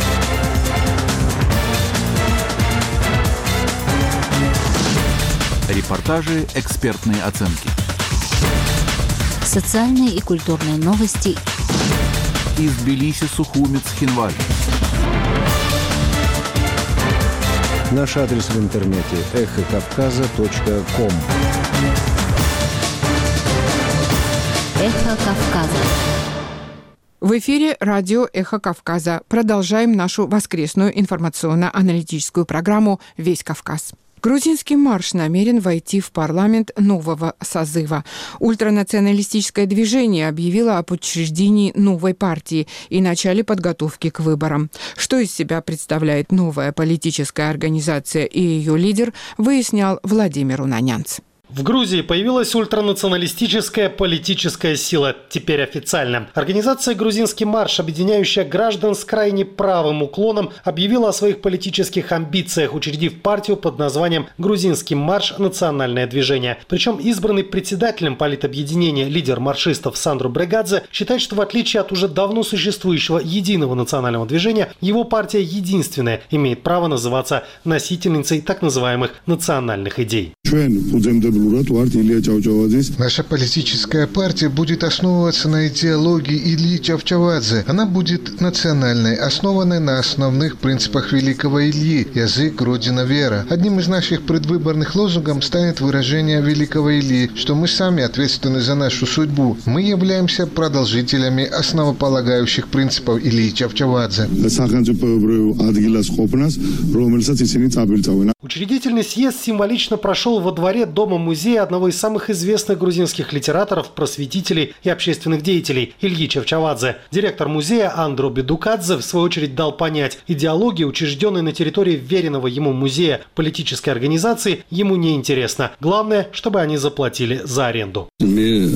Speaker 16: Репортажи, экспертные оценки.
Speaker 17: Социальные и культурные новости.
Speaker 16: Из Тбилиси, Сухуми, Цхинвали.
Speaker 18: Наш адрес в интернете эхо кавказа точка ком.
Speaker 17: Эхо Кавказа.
Speaker 1: В эфире радио «Эхо Кавказа». Продолжаем нашу воскресную информационно-аналитическую программу «Весь Кавказ». Грузинский марш намерен войти в парламент нового созыва. Ультранационалистическое движение объявило об учреждении новой партии и начале подготовки к выборам. Что из себя представляет новая политическая организация и ее лидер, выяснял Владимир Унанянц.
Speaker 19: В Грузии появилась ультранационалистическая политическая сила, теперь официально. Организация «Грузинский марш», объединяющая граждан с крайне правым уклоном, объявила о своих политических амбициях, учредив партию под названием «Грузинский марш. Национальное движение». Причем избранный председателем политобъединения лидер маршистов Сандро Брегадзе считает, что в отличие от уже давно существующего единого национального движения, его партия единственная имеет право называться носительницей так называемых национальных идей.
Speaker 3: Наша политическая партия будет основываться на идеологии Ильи Чавчавадзе. Она будет национальной, основанной на основных принципах великого Ильи – язык, родина, вера. Одним из наших предвыборных лозунгов станет выражение великого Ильи, что мы сами ответственны за нашу судьбу. Мы являемся продолжителями основополагающих принципов Ильи Чавчавадзе.
Speaker 19: Учредительный съезд символично прошел во дворе дома-музея одного из самых известных грузинских литераторов, просветителей и общественных деятелей Ильи Чавчавадзе. Директор музея Андро Бедукадзе в свою очередь дал понять, идеология, учрежденная на территории веренного ему музея политической организации, ему не интересна. Главное, чтобы они заплатили за аренду.
Speaker 3: Я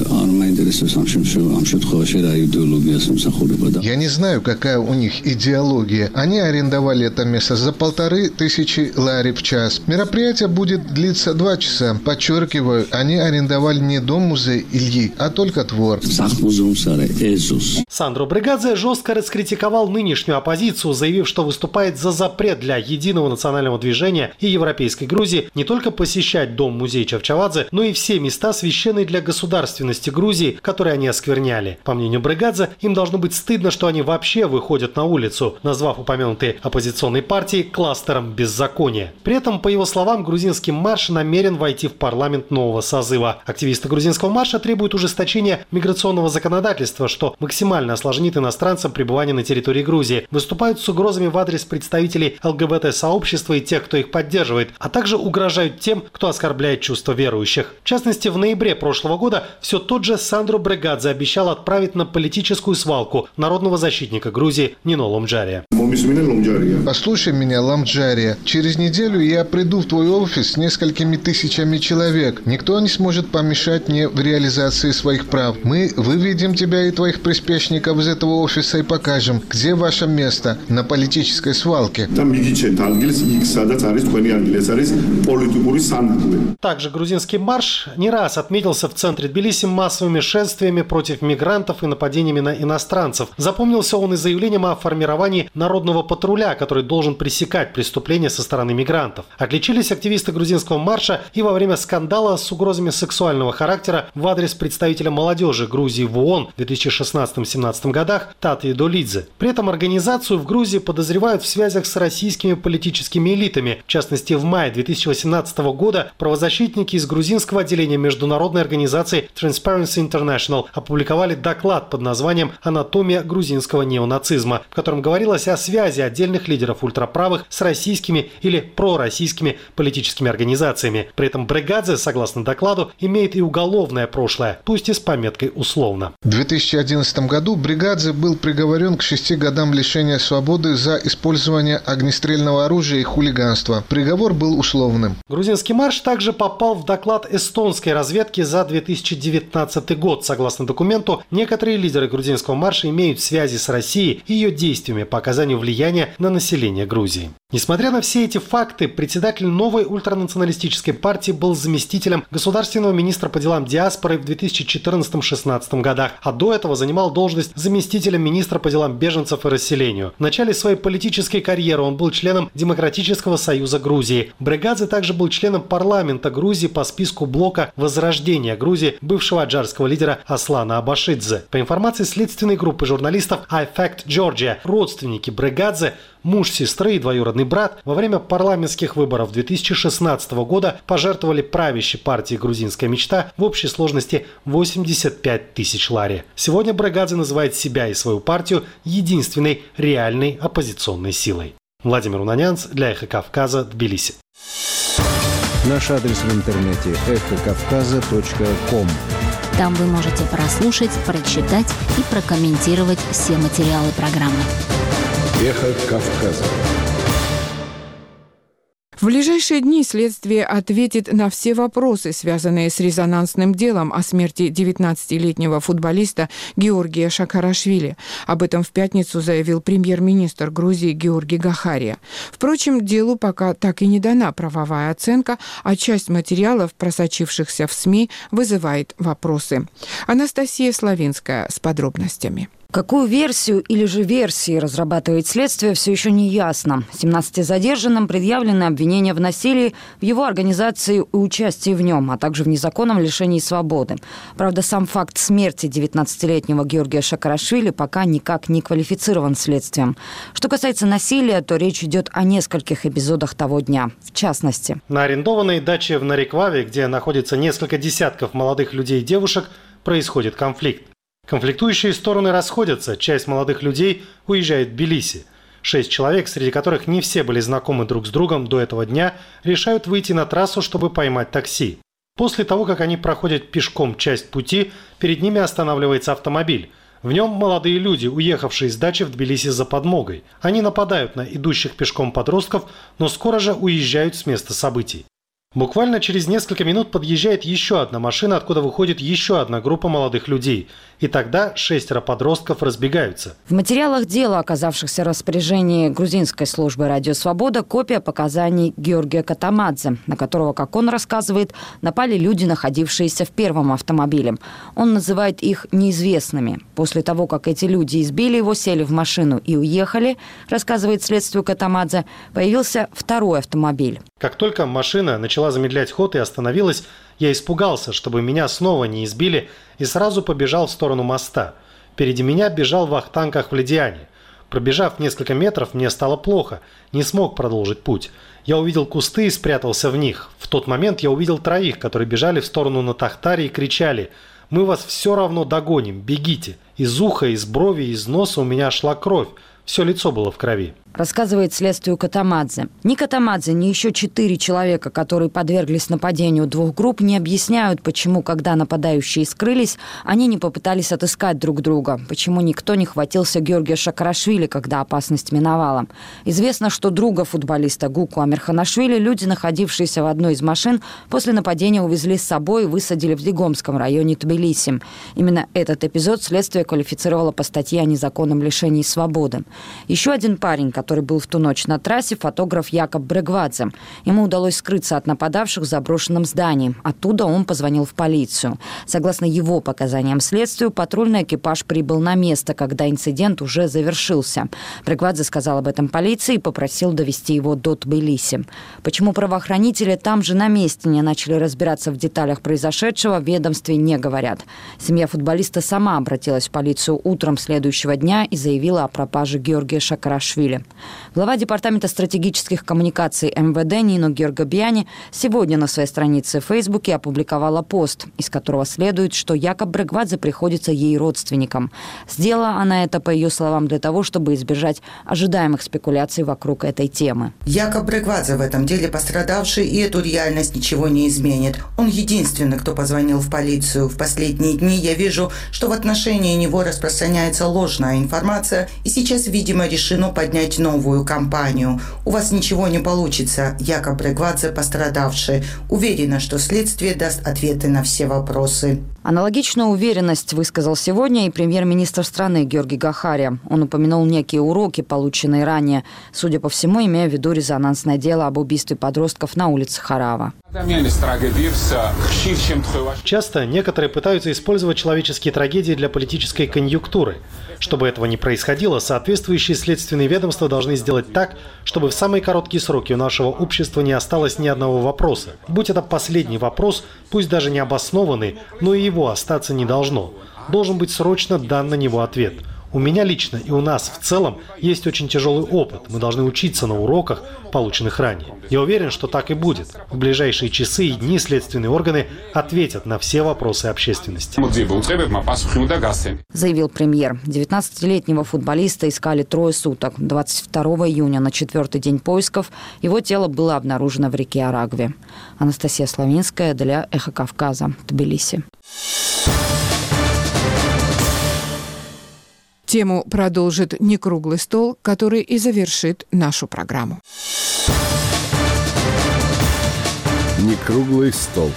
Speaker 3: не знаю, какая у них идеология. Они арендовали это место за полторы тысячи лари в час. Мероприятие будет длиться два часа. Подчеркиваю, они арендовали не дом-музей Ильи, а только двор.
Speaker 19: Сандро Брегадзе жестко раскритиковал нынешнюю оппозицию, заявив, что выступает за запрет для единого национального движения и Европейской Грузии не только посещать дом-музей Чавчавадзе, но и все места, священные для государственности Грузии, которые они оскверняли. По мнению Брегадзе, им должно быть стыдно, что они вообще выходят на улицу, назвав упомянутые оппозиционные партии кластером беззакония. При этом, по его словам, грузинский марш намерен войти в парламент нового созыва. Активисты грузинского марша требуют ужесточения миграционного законодательства, что максимально осложнит иностранцам пребывание на территории Грузии. Выступают с угрозами в адрес представителей ЛГБТ-сообщества и тех, кто их поддерживает, а также угрожают тем, кто оскорбляет чувства верующих. В частности, в ноябре прошлого года все тот же Сандро Брегадзе обещал отправить на политическую свалку народного защитника Грузии Нино Ломджария.
Speaker 3: Послушай меня, Ламджария. Через неделю я приду в твой офис с несколькими тысячами человек. Никто не сможет помешать мне в реализации своих прав. Мы выведем тебя и твоих приспешников из этого офиса и покажем, где ваше место на политической свалке.
Speaker 19: Также грузинский марш не раз отметился в центре Тбилиси массовыми шествиями против мигрантов и нападениями на иностранцев. Запомнился он и заявлением о формировании народного патруля, который должен пресекать преступления со стороны мигрантов. Отличились активисты грузинского марша и во время скандала с угрозами сексуального характера в адрес представителя молодежи Грузии в ООН в две тысячи шестнадцатом-семнадцатом годах Тати Долидзе. При этом организацию в Грузии подозревают в связях с российскими политическими элитами. В частности, в мае две тысячи восемнадцатого года правозащитники из грузинского отделения международной организации Transparency International опубликовали доклад под названием «Анатомия грузинского неонацизма», в котором говорилось о связи отдельных лидеров ультраправых с российскими или пророссийскими политическими организациями. При этом Брегадзе, согласно докладу, имеет и уголовное прошлое, пусть и с пометкой «условно».
Speaker 3: В две тысячи одиннадцатом году Брегадзе был приговорен к шести годам лишения свободы за использование огнестрельного оружия и хулиганство. Приговор был условным.
Speaker 19: Грузинский марш также попал в доклад эстонской разведки за две тысячи девятнадцатый год. Согласно документу, некоторые лидеры грузинского марша имеют связи с Россией и ее действиями по оказанию влияния на население Грузии. Несмотря на все эти факты, председатель новой ультранационалистической партии был заместителем государственного министра по делам диаспоры в две тысячи четырнадцатом-шестнадцатом годах, а до этого занимал должность заместителя министра по делам беженцев и расселению. В начале своей политической карьеры он был членом Демократического союза Грузии. Брегадзе также был членом парламента Грузии по списку блока «Возрождение Грузии» бывшего аджарского лидера Аслана Абашидзе. По информации следственной группы журналистов iFact Georgia, родственники Брегадзе, муж сестры и двоюродный брат, во время парламентских выборов две тысячи шестнадцатого года пожертвовали правящей партии «Грузинская мечта» в общей сложности восемьдесят пять тысяч лари. Сегодня Брегадзе называет себя и свою партию единственной реальной оппозиционной силой. Владимир Унанянц для «Эхо Кавказа», Тбилиси.
Speaker 18: Наш адрес в интернете эхо кавказа точка ком.
Speaker 17: Там вы можете прослушать, прочитать и прокомментировать все материалы программы.
Speaker 16: Эхо Кавказа.
Speaker 1: В ближайшие дни следствие ответит на все вопросы, связанные с резонансным делом о смерти девятнадцатилетнего футболиста Георгия Шакарашвили. Об этом в пятницу заявил премьер-министр Грузии Георгий Гахария. Впрочем, делу пока так и не дана правовая оценка, а часть материалов, просочившихся в СМИ, вызывает вопросы. Анастасия Славинская с подробностями.
Speaker 20: Какую версию или же версии разрабатывает следствие, все еще не ясно. семнадцати задержанным предъявлены обвинения в насилии, в его организации и участии в нем, а также в незаконном лишении свободы. Правда, сам факт смерти девятнадцатилетнего Георгия Шакарашвили пока никак не квалифицирован следствием. Что касается насилия, то речь идет о нескольких эпизодах того дня. В частности,
Speaker 19: на арендованной даче в Нарикваве, где находится несколько десятков молодых людей и девушек, происходит конфликт. Конфликтующие стороны расходятся, часть молодых людей уезжает в Тбилиси. Шесть человек, среди которых не все были знакомы друг с другом до этого дня, решают выйти на трассу, чтобы поймать такси. После того, как они проходят пешком часть пути, перед ними останавливается автомобиль. В нем молодые люди, уехавшие с дачи в Тбилиси за подмогой. Они нападают на идущих пешком подростков, но скоро же уезжают с места событий. Буквально через несколько минут подъезжает еще одна машина, откуда выходит еще одна группа молодых людей. И тогда шестеро подростков разбегаются.
Speaker 20: В материалах дела, оказавшихся в распоряжении грузинской службы «Радио Свобода», копия показаний Георгия Катамадзе, на которого, как он рассказывает, напали люди, находившиеся в первом автомобиле. Он называет их неизвестными. После того, как эти люди избили его, сели в машину и уехали, рассказывает следствию Катамадзе, появился второй автомобиль.
Speaker 19: Как только машина начала замедлять ход и остановилась, я испугался, чтобы меня снова не избили, и сразу побежал в сторону моста. Впереди меня бежал Вахтанг Ахвледиани. Пробежав несколько метров, мне стало плохо, не смог продолжить путь. Я увидел кусты и спрятался в них. В тот момент я увидел троих, которые бежали в сторону Натахтари и кричали: «Мы вас все равно догоним, бегите!» Из уха, из брови, из носа у меня шла кровь. Все лицо было в крови.
Speaker 20: рассказывает следствию Катамадзе. Ни Катамадзе, ни еще четыре человека, которые подверглись нападению двух групп, не объясняют, почему, когда нападающие скрылись, они не попытались отыскать друг друга, почему никто не хватился Георгия Шакарашвили, когда опасность миновала. Известно, что друга футболиста Гуку Амирханашвили люди, находившиеся в одной из машин, после нападения увезли с собой и высадили в Дигомском районе Тбилиси. Именно этот эпизод следствие квалифицировало по статье о незаконном лишении свободы. Еще один парень, который был в ту ночь на трассе, фотограф Якоб Брегвадзе. Ему удалось скрыться от нападавших в заброшенном здании. Оттуда он позвонил в полицию. Согласно его показаниям следствию, патрульный экипаж прибыл на место, когда инцидент уже завершился. Брегвадзе сказал об этом полиции и попросил довести его до Тбилиси. Почему правоохранители там же на месте не начали разбираться в деталях произошедшего, в ведомстве не говорят. Семья футболиста сама обратилась в полицию утром следующего дня и заявила о пропаже Георгия Шакарашвили. Глава Департамента стратегических коммуникаций эм вэ дэ Нино Георгобяни сегодня на своей странице в Фейсбуке опубликовала пост, из которого следует, что Якоб Брегвадзе приходится ей родственником. Сделала она это, по ее словам, для того, чтобы избежать ожидаемых спекуляций вокруг этой темы.
Speaker 2: Якоб Брегвадзе в этом деле пострадавший, и эту реальность ничего не изменит. Он единственный, кто позвонил в полицию. В последние дни я вижу, что в отношении него распространяется ложная информация, и сейчас, видимо, решено поднять новую кампанию. У вас ничего не получится. Якоб Брегвадзе пострадавший. Уверена, что следствие даст ответы на все вопросы.
Speaker 20: Аналогичную уверенность высказал сегодня и премьер-министр страны Георгий Гахария. Он упомянул некие уроки, полученные ранее, судя по всему, имея в виду резонансное дело об убийстве подростков на улице Харава.
Speaker 19: Часто некоторые пытаются использовать человеческие трагедии для политической конъюнктуры. Чтобы этого не происходило, соответствующие следственные ведомства должны сделать так, чтобы в самые короткие сроки у нашего общества не осталось ни одного вопроса. Будь это последний вопрос, пусть даже не обоснованный, но и его остаться не должно. Должен быть срочно дан на него ответ. У меня лично и у нас в целом есть очень тяжелый опыт. Мы должны учиться на уроках, полученных ранее. Я уверен, что так и будет. В ближайшие часы и дни следственные органы ответят на все вопросы общественности.
Speaker 20: Заявил премьер. девятнадцатилетнего футболиста искали трое суток. двадцать второго июня, на четвертый день поисков, его тело было обнаружено в реке Арагве. Анастасия Славинская для Эхо Кавказа, Тбилиси.
Speaker 1: Тему продолжит «Некруглый стол», который и завершит нашу программу.
Speaker 16: Некруглый стол.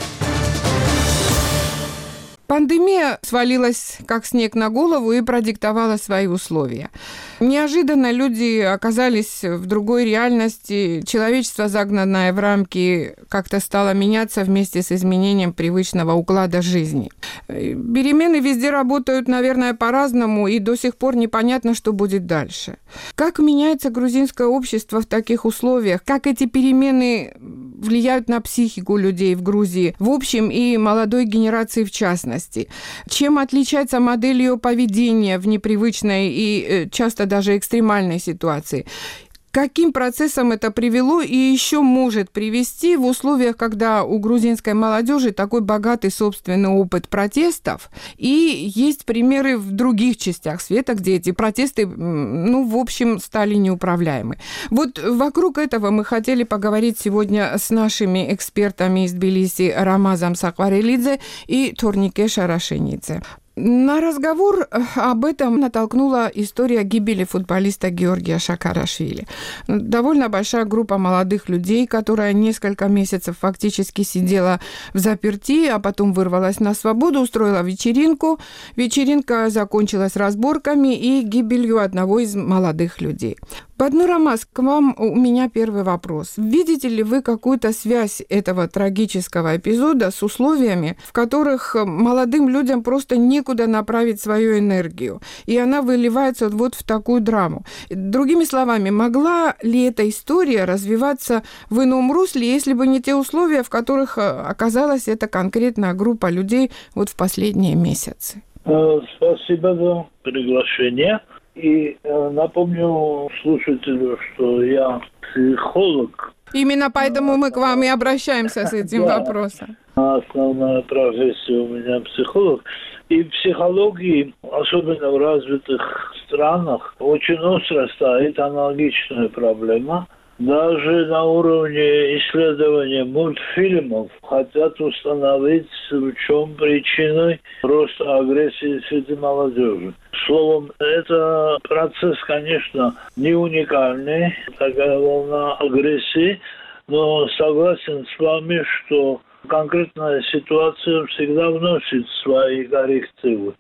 Speaker 1: Пандемия свалилась как снег на голову и продиктовала свои условия. Неожиданно люди оказались в другой реальности. Человечество, загнанное в рамки, как-то стало меняться вместе с изменением привычного уклада жизни. Перемены везде работают, наверное, по-разному, и до сих пор непонятно, что будет дальше. Как меняется грузинское общество в таких условиях? Как эти перемены влияют на психику людей в Грузии, в общем, и молодой генерации в частности? Чем отличается модель ее поведения в непривычной и часто даже экстремальной ситуации? Каким процессом это привело и еще может привести в условиях, когда у грузинской молодежи такой богатый собственный опыт протестов, и есть примеры в других частях света, где эти протесты, ну, в общем, стали неуправляемы. Вот вокруг этого мы хотели поговорить сегодня с нашими экспертами из Тбилиси Рамазом Сакварелидзе и Торнике Шарашенидзе. На разговор об этом натолкнула история гибели футболиста Георгия Шакарашвили. Довольно большая группа молодых людей, которая несколько месяцев фактически сидела в заперти, а потом вырвалась на свободу, устроила вечеринку. Вечеринка закончилась разборками и гибелью одного из молодых людей. Баднур Рамаз, к вам у меня первый вопрос. Видите ли вы какую-то связь этого трагического эпизода с условиями, в которых молодым людям просто некуда направить свою энергию, и она выливается вот в такую драму? Другими словами, могла ли эта история развиваться в ином русле, если бы не те условия, в которых оказалась эта конкретная группа людей вот в последние месяцы?
Speaker 21: Спасибо за приглашение. И э, напомню слушателю, что я психолог.
Speaker 1: Именно поэтому мы к вам и обращаемся с этим
Speaker 21: да,
Speaker 1: вопросом.
Speaker 21: Основная профессия у меня психолог. И в психологии, особенно в развитых странах, очень остро стоит аналогичная проблема. Даже на уровне исследования мультфильмов хотят установить, в чем причиной роста агрессии среди молодежи. Словом, это процесс, конечно, не уникальный, такая волна агрессии, но согласен с вами, что конкретная ситуация всегда вносит свои коррективы.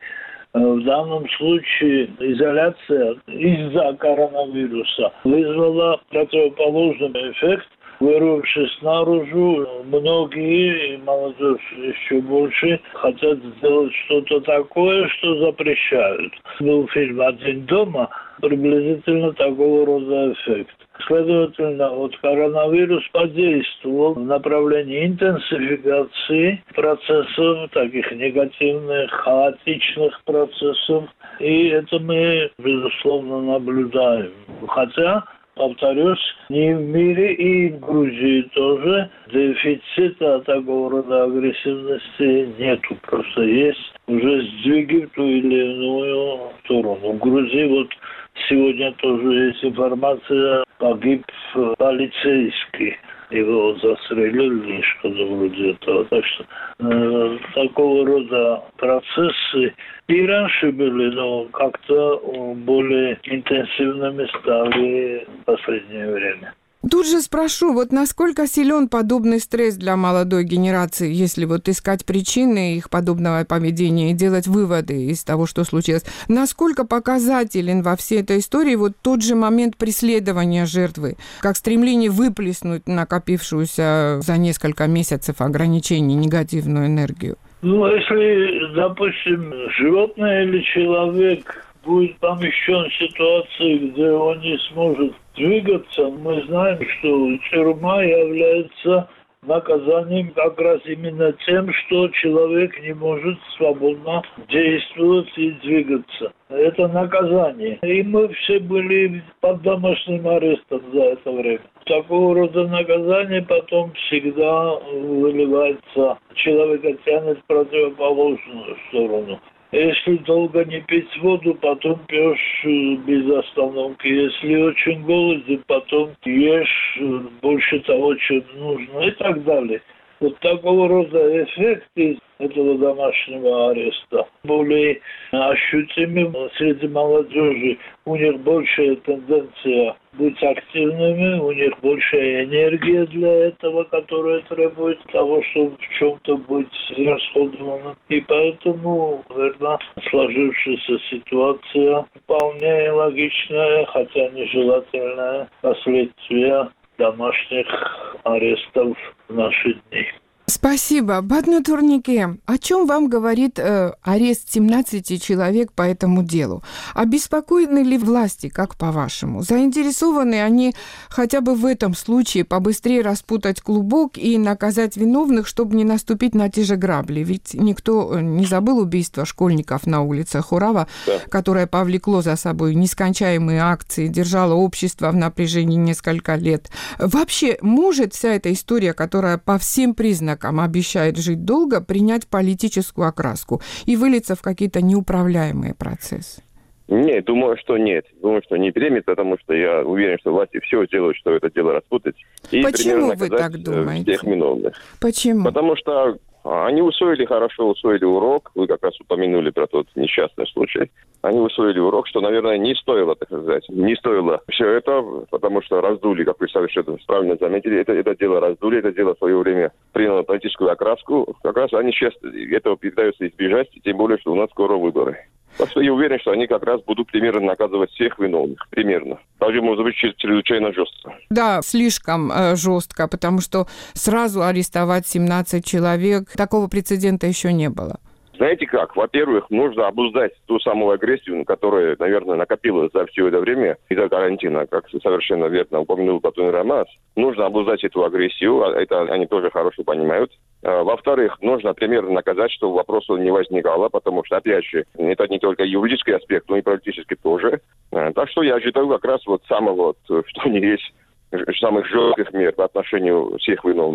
Speaker 21: В данном случае изоляция из-за коронавируса вызвала противоположный эффект. Вырвавшись наружу, многие, и молодежь еще больше, хотят сделать что-то такое, что запрещают. Был фильм «Один дома», приблизительно такого рода эффект. Следовательно, вот коронавирус подействовал в направлении интенсификации процессов, таких негативных, хаотичных процессов, и это мы, безусловно, наблюдаем. Хотя, повторюсь, не в мире и в Грузии тоже дефицита такого рода агрессивности нету. Просто есть уже сдвиги в ту или иную сторону. В Грузии вот сегодня тоже есть информация, погиб полицейский. Его застрелили, что-то вроде этого. Так что э, такого рода процессы и раньше были, но как-то более интенсивными стали в последнее время.
Speaker 1: Тут же спрошу, вот насколько силен подобный стресс для молодой генерации, если вот искать причины их подобного поведения и делать выводы из того, что случилось? Насколько показателен во всей этой истории вот тот же момент преследования жертвы, как стремление выплеснуть накопившуюся за несколько месяцев ограничений негативную энергию?
Speaker 21: Ну, если, допустим, животное или человек будет помещен в ситуации, где он не сможет двигаться, мы знаем, что тюрьма является наказанием как раз именно тем, что человек не может свободно действовать и двигаться. Это наказание. И мы все были под домашним арестом за это время. Такого рода наказание потом всегда выливается. Человека тянет в противоположную сторону. Если долго не пить воду, потом пьешь без остановки. Если очень голоден, потом ешь больше того, чем нужно и так далее. Вот такого рода эффект из этого домашнего ареста более ощутимым среди молодежи. У них большая тенденция быть активными, у них большая энергия для этого, которая требует того, чтобы в чем-то быть расходованным. И поэтому, наверное, сложившаяся ситуация вполне логичная, хотя нежелательная последствия домашних арестов в наши дни.
Speaker 1: Спасибо. Бадна Турнике, о чем вам говорит э, арест семнадцати человек по этому делу? Обеспокоены ли власти, как по-вашему? Заинтересованы они хотя бы в этом случае побыстрее распутать клубок и наказать виновных, чтобы не наступить на те же грабли? Ведь никто не забыл убийство школьников на улице Хурава, да, которое повлекло за собой нескончаемые акции, держало общество в напряжении несколько лет. Вообще, может вся эта история, которая по всем признакам обещает жить долго, принять политическую окраску и вылиться в какие-то неуправляемые процессы?
Speaker 4: Нет, думаю, что нет. Думаю, что не примет, потому что я уверен, что власти все делают, чтобы это дело распутать. И
Speaker 1: почему вы так думаете?
Speaker 4: Всех виновных.
Speaker 1: Почему?
Speaker 4: Потому что они усвоили хорошо, усвоили урок. Вы как раз упомянули про тот несчастный случай. Они усвоили урок, что, наверное, не стоило, так сказать, не стоило все это, потому что раздули, как вы совершенно правильно заметили, это, это дело раздули, это дело в свое время приняло политическую окраску. Как раз они сейчас этого пытаются избежать, тем более, что у нас скоро выборы. Так что я уверен, что они как раз будут примерно наказывать всех виновных. Примерно. Даже, может быть, чрезвычайно жестко.
Speaker 1: Да, слишком э, жестко, потому что сразу арестовать семнадцать человек, такого прецедента еще не было.
Speaker 4: Знаете как? Во-первых, нужно обуздать ту самую агрессию, которая, наверное, накопилась за все это время из-за карантина, как совершенно верно упомянул Батун Рамаз. Нужно обуздать эту агрессию, это они тоже хорошо понимают. Во-вторых, нужно примерно наказать, чтобы вопросов не возникало, потому что, опять же, это не только юридический аспект, но и политический тоже. Так что я ожидаю как раз вот самого, что не есть, самых жестких мер по отношению всех виновных.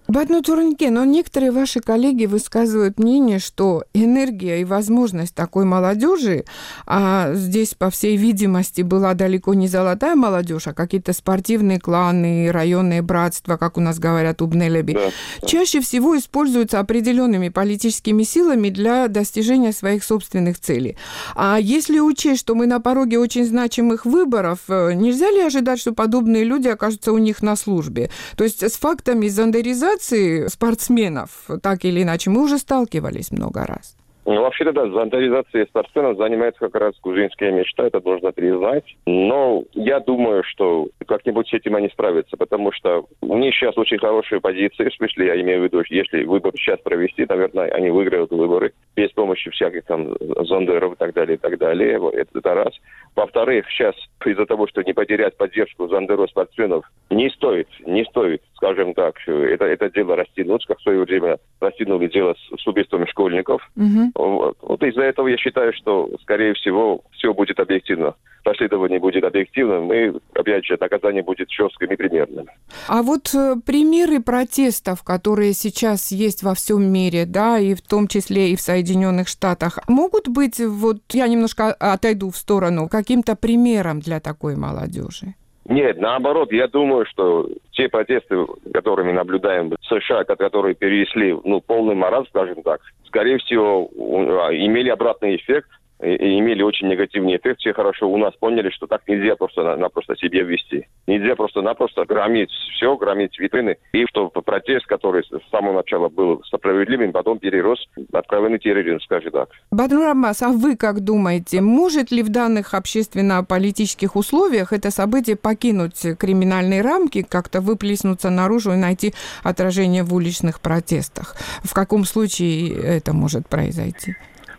Speaker 1: Батну Турнике, но некоторые ваши коллеги высказывают мнение, что энергия и возможность такой молодежи, а здесь, по всей видимости, была далеко не золотая молодежь, а какие-то спортивные кланы, районные братства, как у нас говорят, Убнелеби, да. чаще всего используются определенными политическими силами для достижения своих собственных целей. А если учесть, что мы на пороге очень значимых выборов, нельзя ли ожидать, что подобные люди окажутся у них на службе? То есть с фактами зондеризации спортсменов, так или иначе, мы уже сталкивались много раз.
Speaker 4: Ну, вообще-то, да, зондеризацией спортсменов занимается как раз грузинская мечта, это нужно признать. Но я думаю, что как-нибудь с этим они справятся, потому что у них сейчас очень хорошие позиции, в смысле, я имею в виду, если выбор сейчас провести, наверное, они выиграют выборы без помощи всяких там зондеров и так далее, и так далее. Это, это раз. Во-вторых, сейчас из-за того, что не потерять поддержку зондеров спортсменов, не стоит, не стоит, скажем так, это, это дело растянуть, как в свое время растянули дело с, с убийством школьников. Mm-hmm. Вот. вот из-за этого я считаю, что, скорее всего, все будет объективно. Расследование будет объективным, и, опять же, наказание будет жестким и примерным.
Speaker 1: А вот э, примеры протестов, которые сейчас есть во всем мире, да, и в том числе и в Соединенных Штатах, могут быть, вот я немножко отойду в сторону, каким-то примером для такой молодежи?
Speaker 4: Нет, наоборот, я думаю, что те протесты, которыми наблюдаем в США, которые перенесли, ну, полный маразм, скажем так, скорее всего, имели обратный эффект, и имели очень негативный эффект. Все хорошо у нас поняли, что так нельзя просто-напросто себя вести. Нельзя просто-напросто громить все, громить витрины. И что протест, который с самого начала был справедливым, потом перерос в откровенный терроризм, скажем так.
Speaker 1: Баднур Аббас, а вы как думаете, может ли в данных общественно-политических условиях это событие покинуть криминальные рамки, как-то выплеснуться наружу и найти отражение в уличных протестах? В каком случае это может произойти?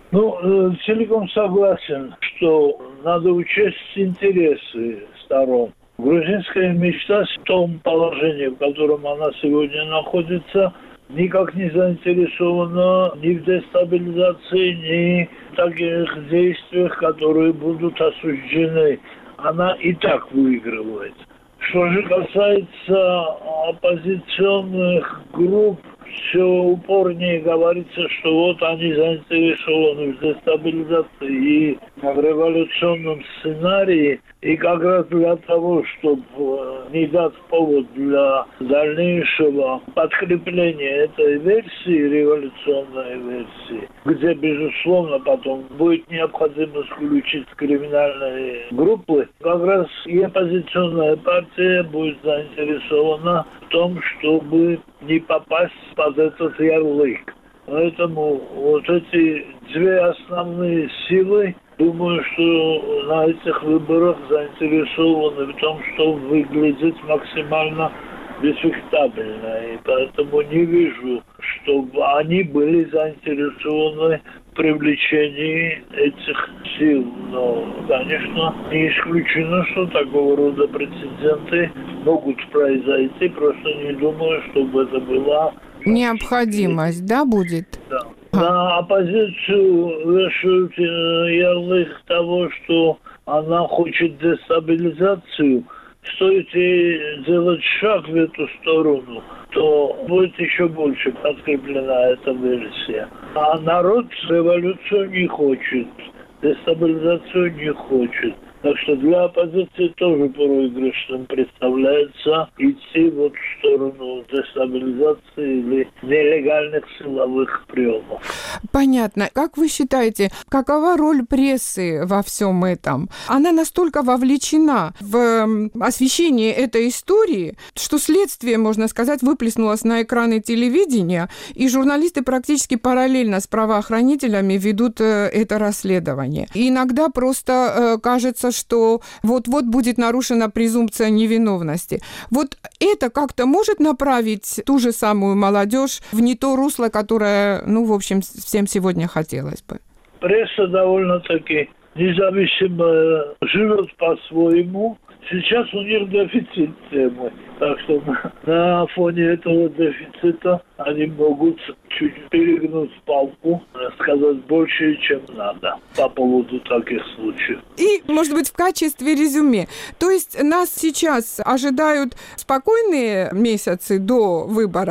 Speaker 21: Ну, целиком согласен, что надо учесть интересы сторон. Грузинская мечта в том положении, в котором она сегодня находится, никак не заинтересована ни в дестабилизации, ни в таких действиях, которые будут осуждены. Она и так выигрывает. Что же касается оппозиционных групп, все упорнее говорится, что вот они заинтересованы в дестабилизации и в революционном сценарии. И как раз для того, чтобы не дать повод для дальнейшего подкрепления этой версии, революционной версии, где, безусловно, потом будет необходимость включить криминальные группы, как раз и оппозиционная партия будет заинтересована в том, чтобы не попасть под этот ярлык. Поэтому вот эти две основные силы, думаю, что на этих выборах заинтересованы в том, чтобы выглядеть максимально респектабельно. И поэтому не вижу, чтобы они были заинтересованы в привлечении этих сил. Но, конечно, не исключено, что такого рода прецеденты могут произойти. Просто не думаю, чтобы это была
Speaker 1: необходимость, да, будет?
Speaker 21: Да. На оппозицию вешают ярлык того, что она хочет дестабилизацию. Стоит ей делать шаг в эту сторону, то будет еще больше подкреплена эта версия. А народ революцию не хочет, дестабилизацию не хочет. Так что для оппозиции тоже проигрышным представляется идти вот в сторону дестабилизации или нелегальных силовых приемов.
Speaker 1: Понятно. Как вы считаете, какова роль прессы во всем этом? Она настолько вовлечена в освещение этой истории, что следствие, можно сказать, выплеснулось на экраны телевидения, и журналисты практически параллельно с правоохранителями ведут это расследование. И иногда просто кажется, что вот-вот будет нарушена презумпция невиновности. Вот это как-то может направить ту же самую молодежь в не то русло, которое, ну, в общем, всем сегодня хотелось бы?
Speaker 21: Пресса довольно-таки независимо живет по-своему. Сейчас у них дефицит темы. Так что на, на фоне этого дефицита они могут чуть перегнуть палку, сказать больше, чем надо по поводу таких случаев.
Speaker 1: И, может быть, в качестве резюме. То есть нас сейчас ожидают спокойные месяцы до выборов?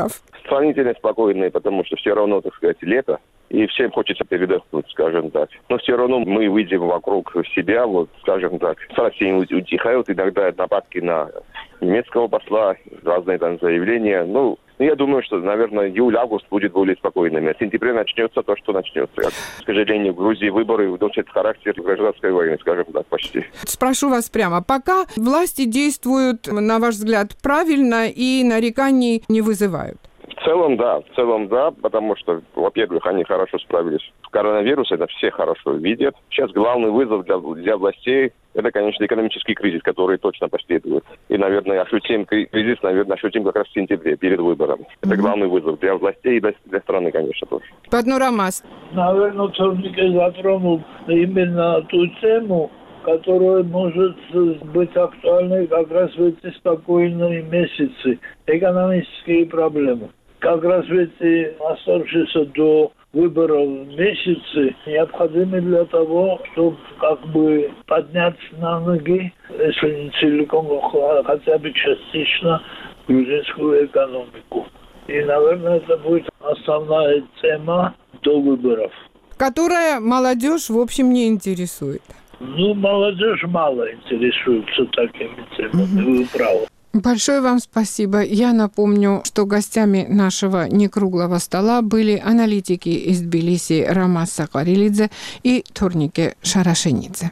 Speaker 4: сравнительно спокойные, потому что все равно, так сказать, лето. И всем хочется передохнуть, скажем так. Но все равно мы выйдем вокруг себя, вот, скажем так. Совсем утихают иногда нападки на немецкого посла, разные там заявления. Ну, я думаю, что, наверное, июль-август будет более спокойными. В сентябре начнется то, что начнется. К сожалению, в Грузии выборы носят характер гражданской войны, скажем так, почти.
Speaker 1: Спрошу вас прямо. Пока власти действуют, на ваш взгляд, правильно и нареканий не вызывают?
Speaker 4: В целом, да. В целом, да, потому что, во-первых, они хорошо справились с коронавирусом, это все хорошо видят. Сейчас главный вызов для, для властей – это, конечно, экономический кризис, который точно последует. И, наверное, ощутим кризис, наверное, ощутим как раз в сентябре, перед выборами. Это mm-hmm. главный вызов для властей и для, для страны, конечно, тоже.
Speaker 1: Паднурамас.
Speaker 21: Наверное, Цорнике затронул именно ту тему, которая может быть актуальной как раз в эти спокойные месяцы. Экономические проблемы. Как раз в эти оставшиеся до выборов месяцы необходимы для того, чтобы как бы поднять на ноги, если не целиком, хотя бы частично, грузинскую экономику. И, наверное, это будет основная тема до выборов.
Speaker 1: Которая молодежь, в общем, не интересует.
Speaker 21: Ну, молодежь мало интересуется такими темами, вы правы.
Speaker 1: Большое вам спасибо. Я напомню, что гостями нашего некруглого стола были аналитики из Тбилиси Рамаз Сакарилидзе и Торнике Шарашенидзе.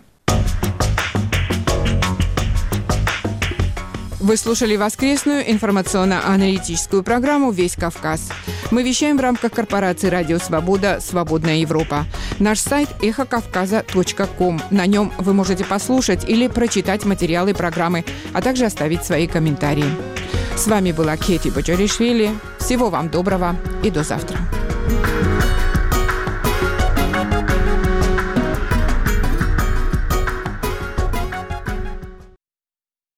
Speaker 1: Вы слушали воскресную информационно-аналитическую программу «Весь Кавказ». Мы вещаем в рамках корпорации «Радио Свобода. Свободная Европа». Наш сайт эхо кавказа точка ком. На нем вы можете послушать или прочитать материалы программы, а также оставить свои комментарии. С вами была Кети Бочаришвили. Всего вам доброго и до завтра.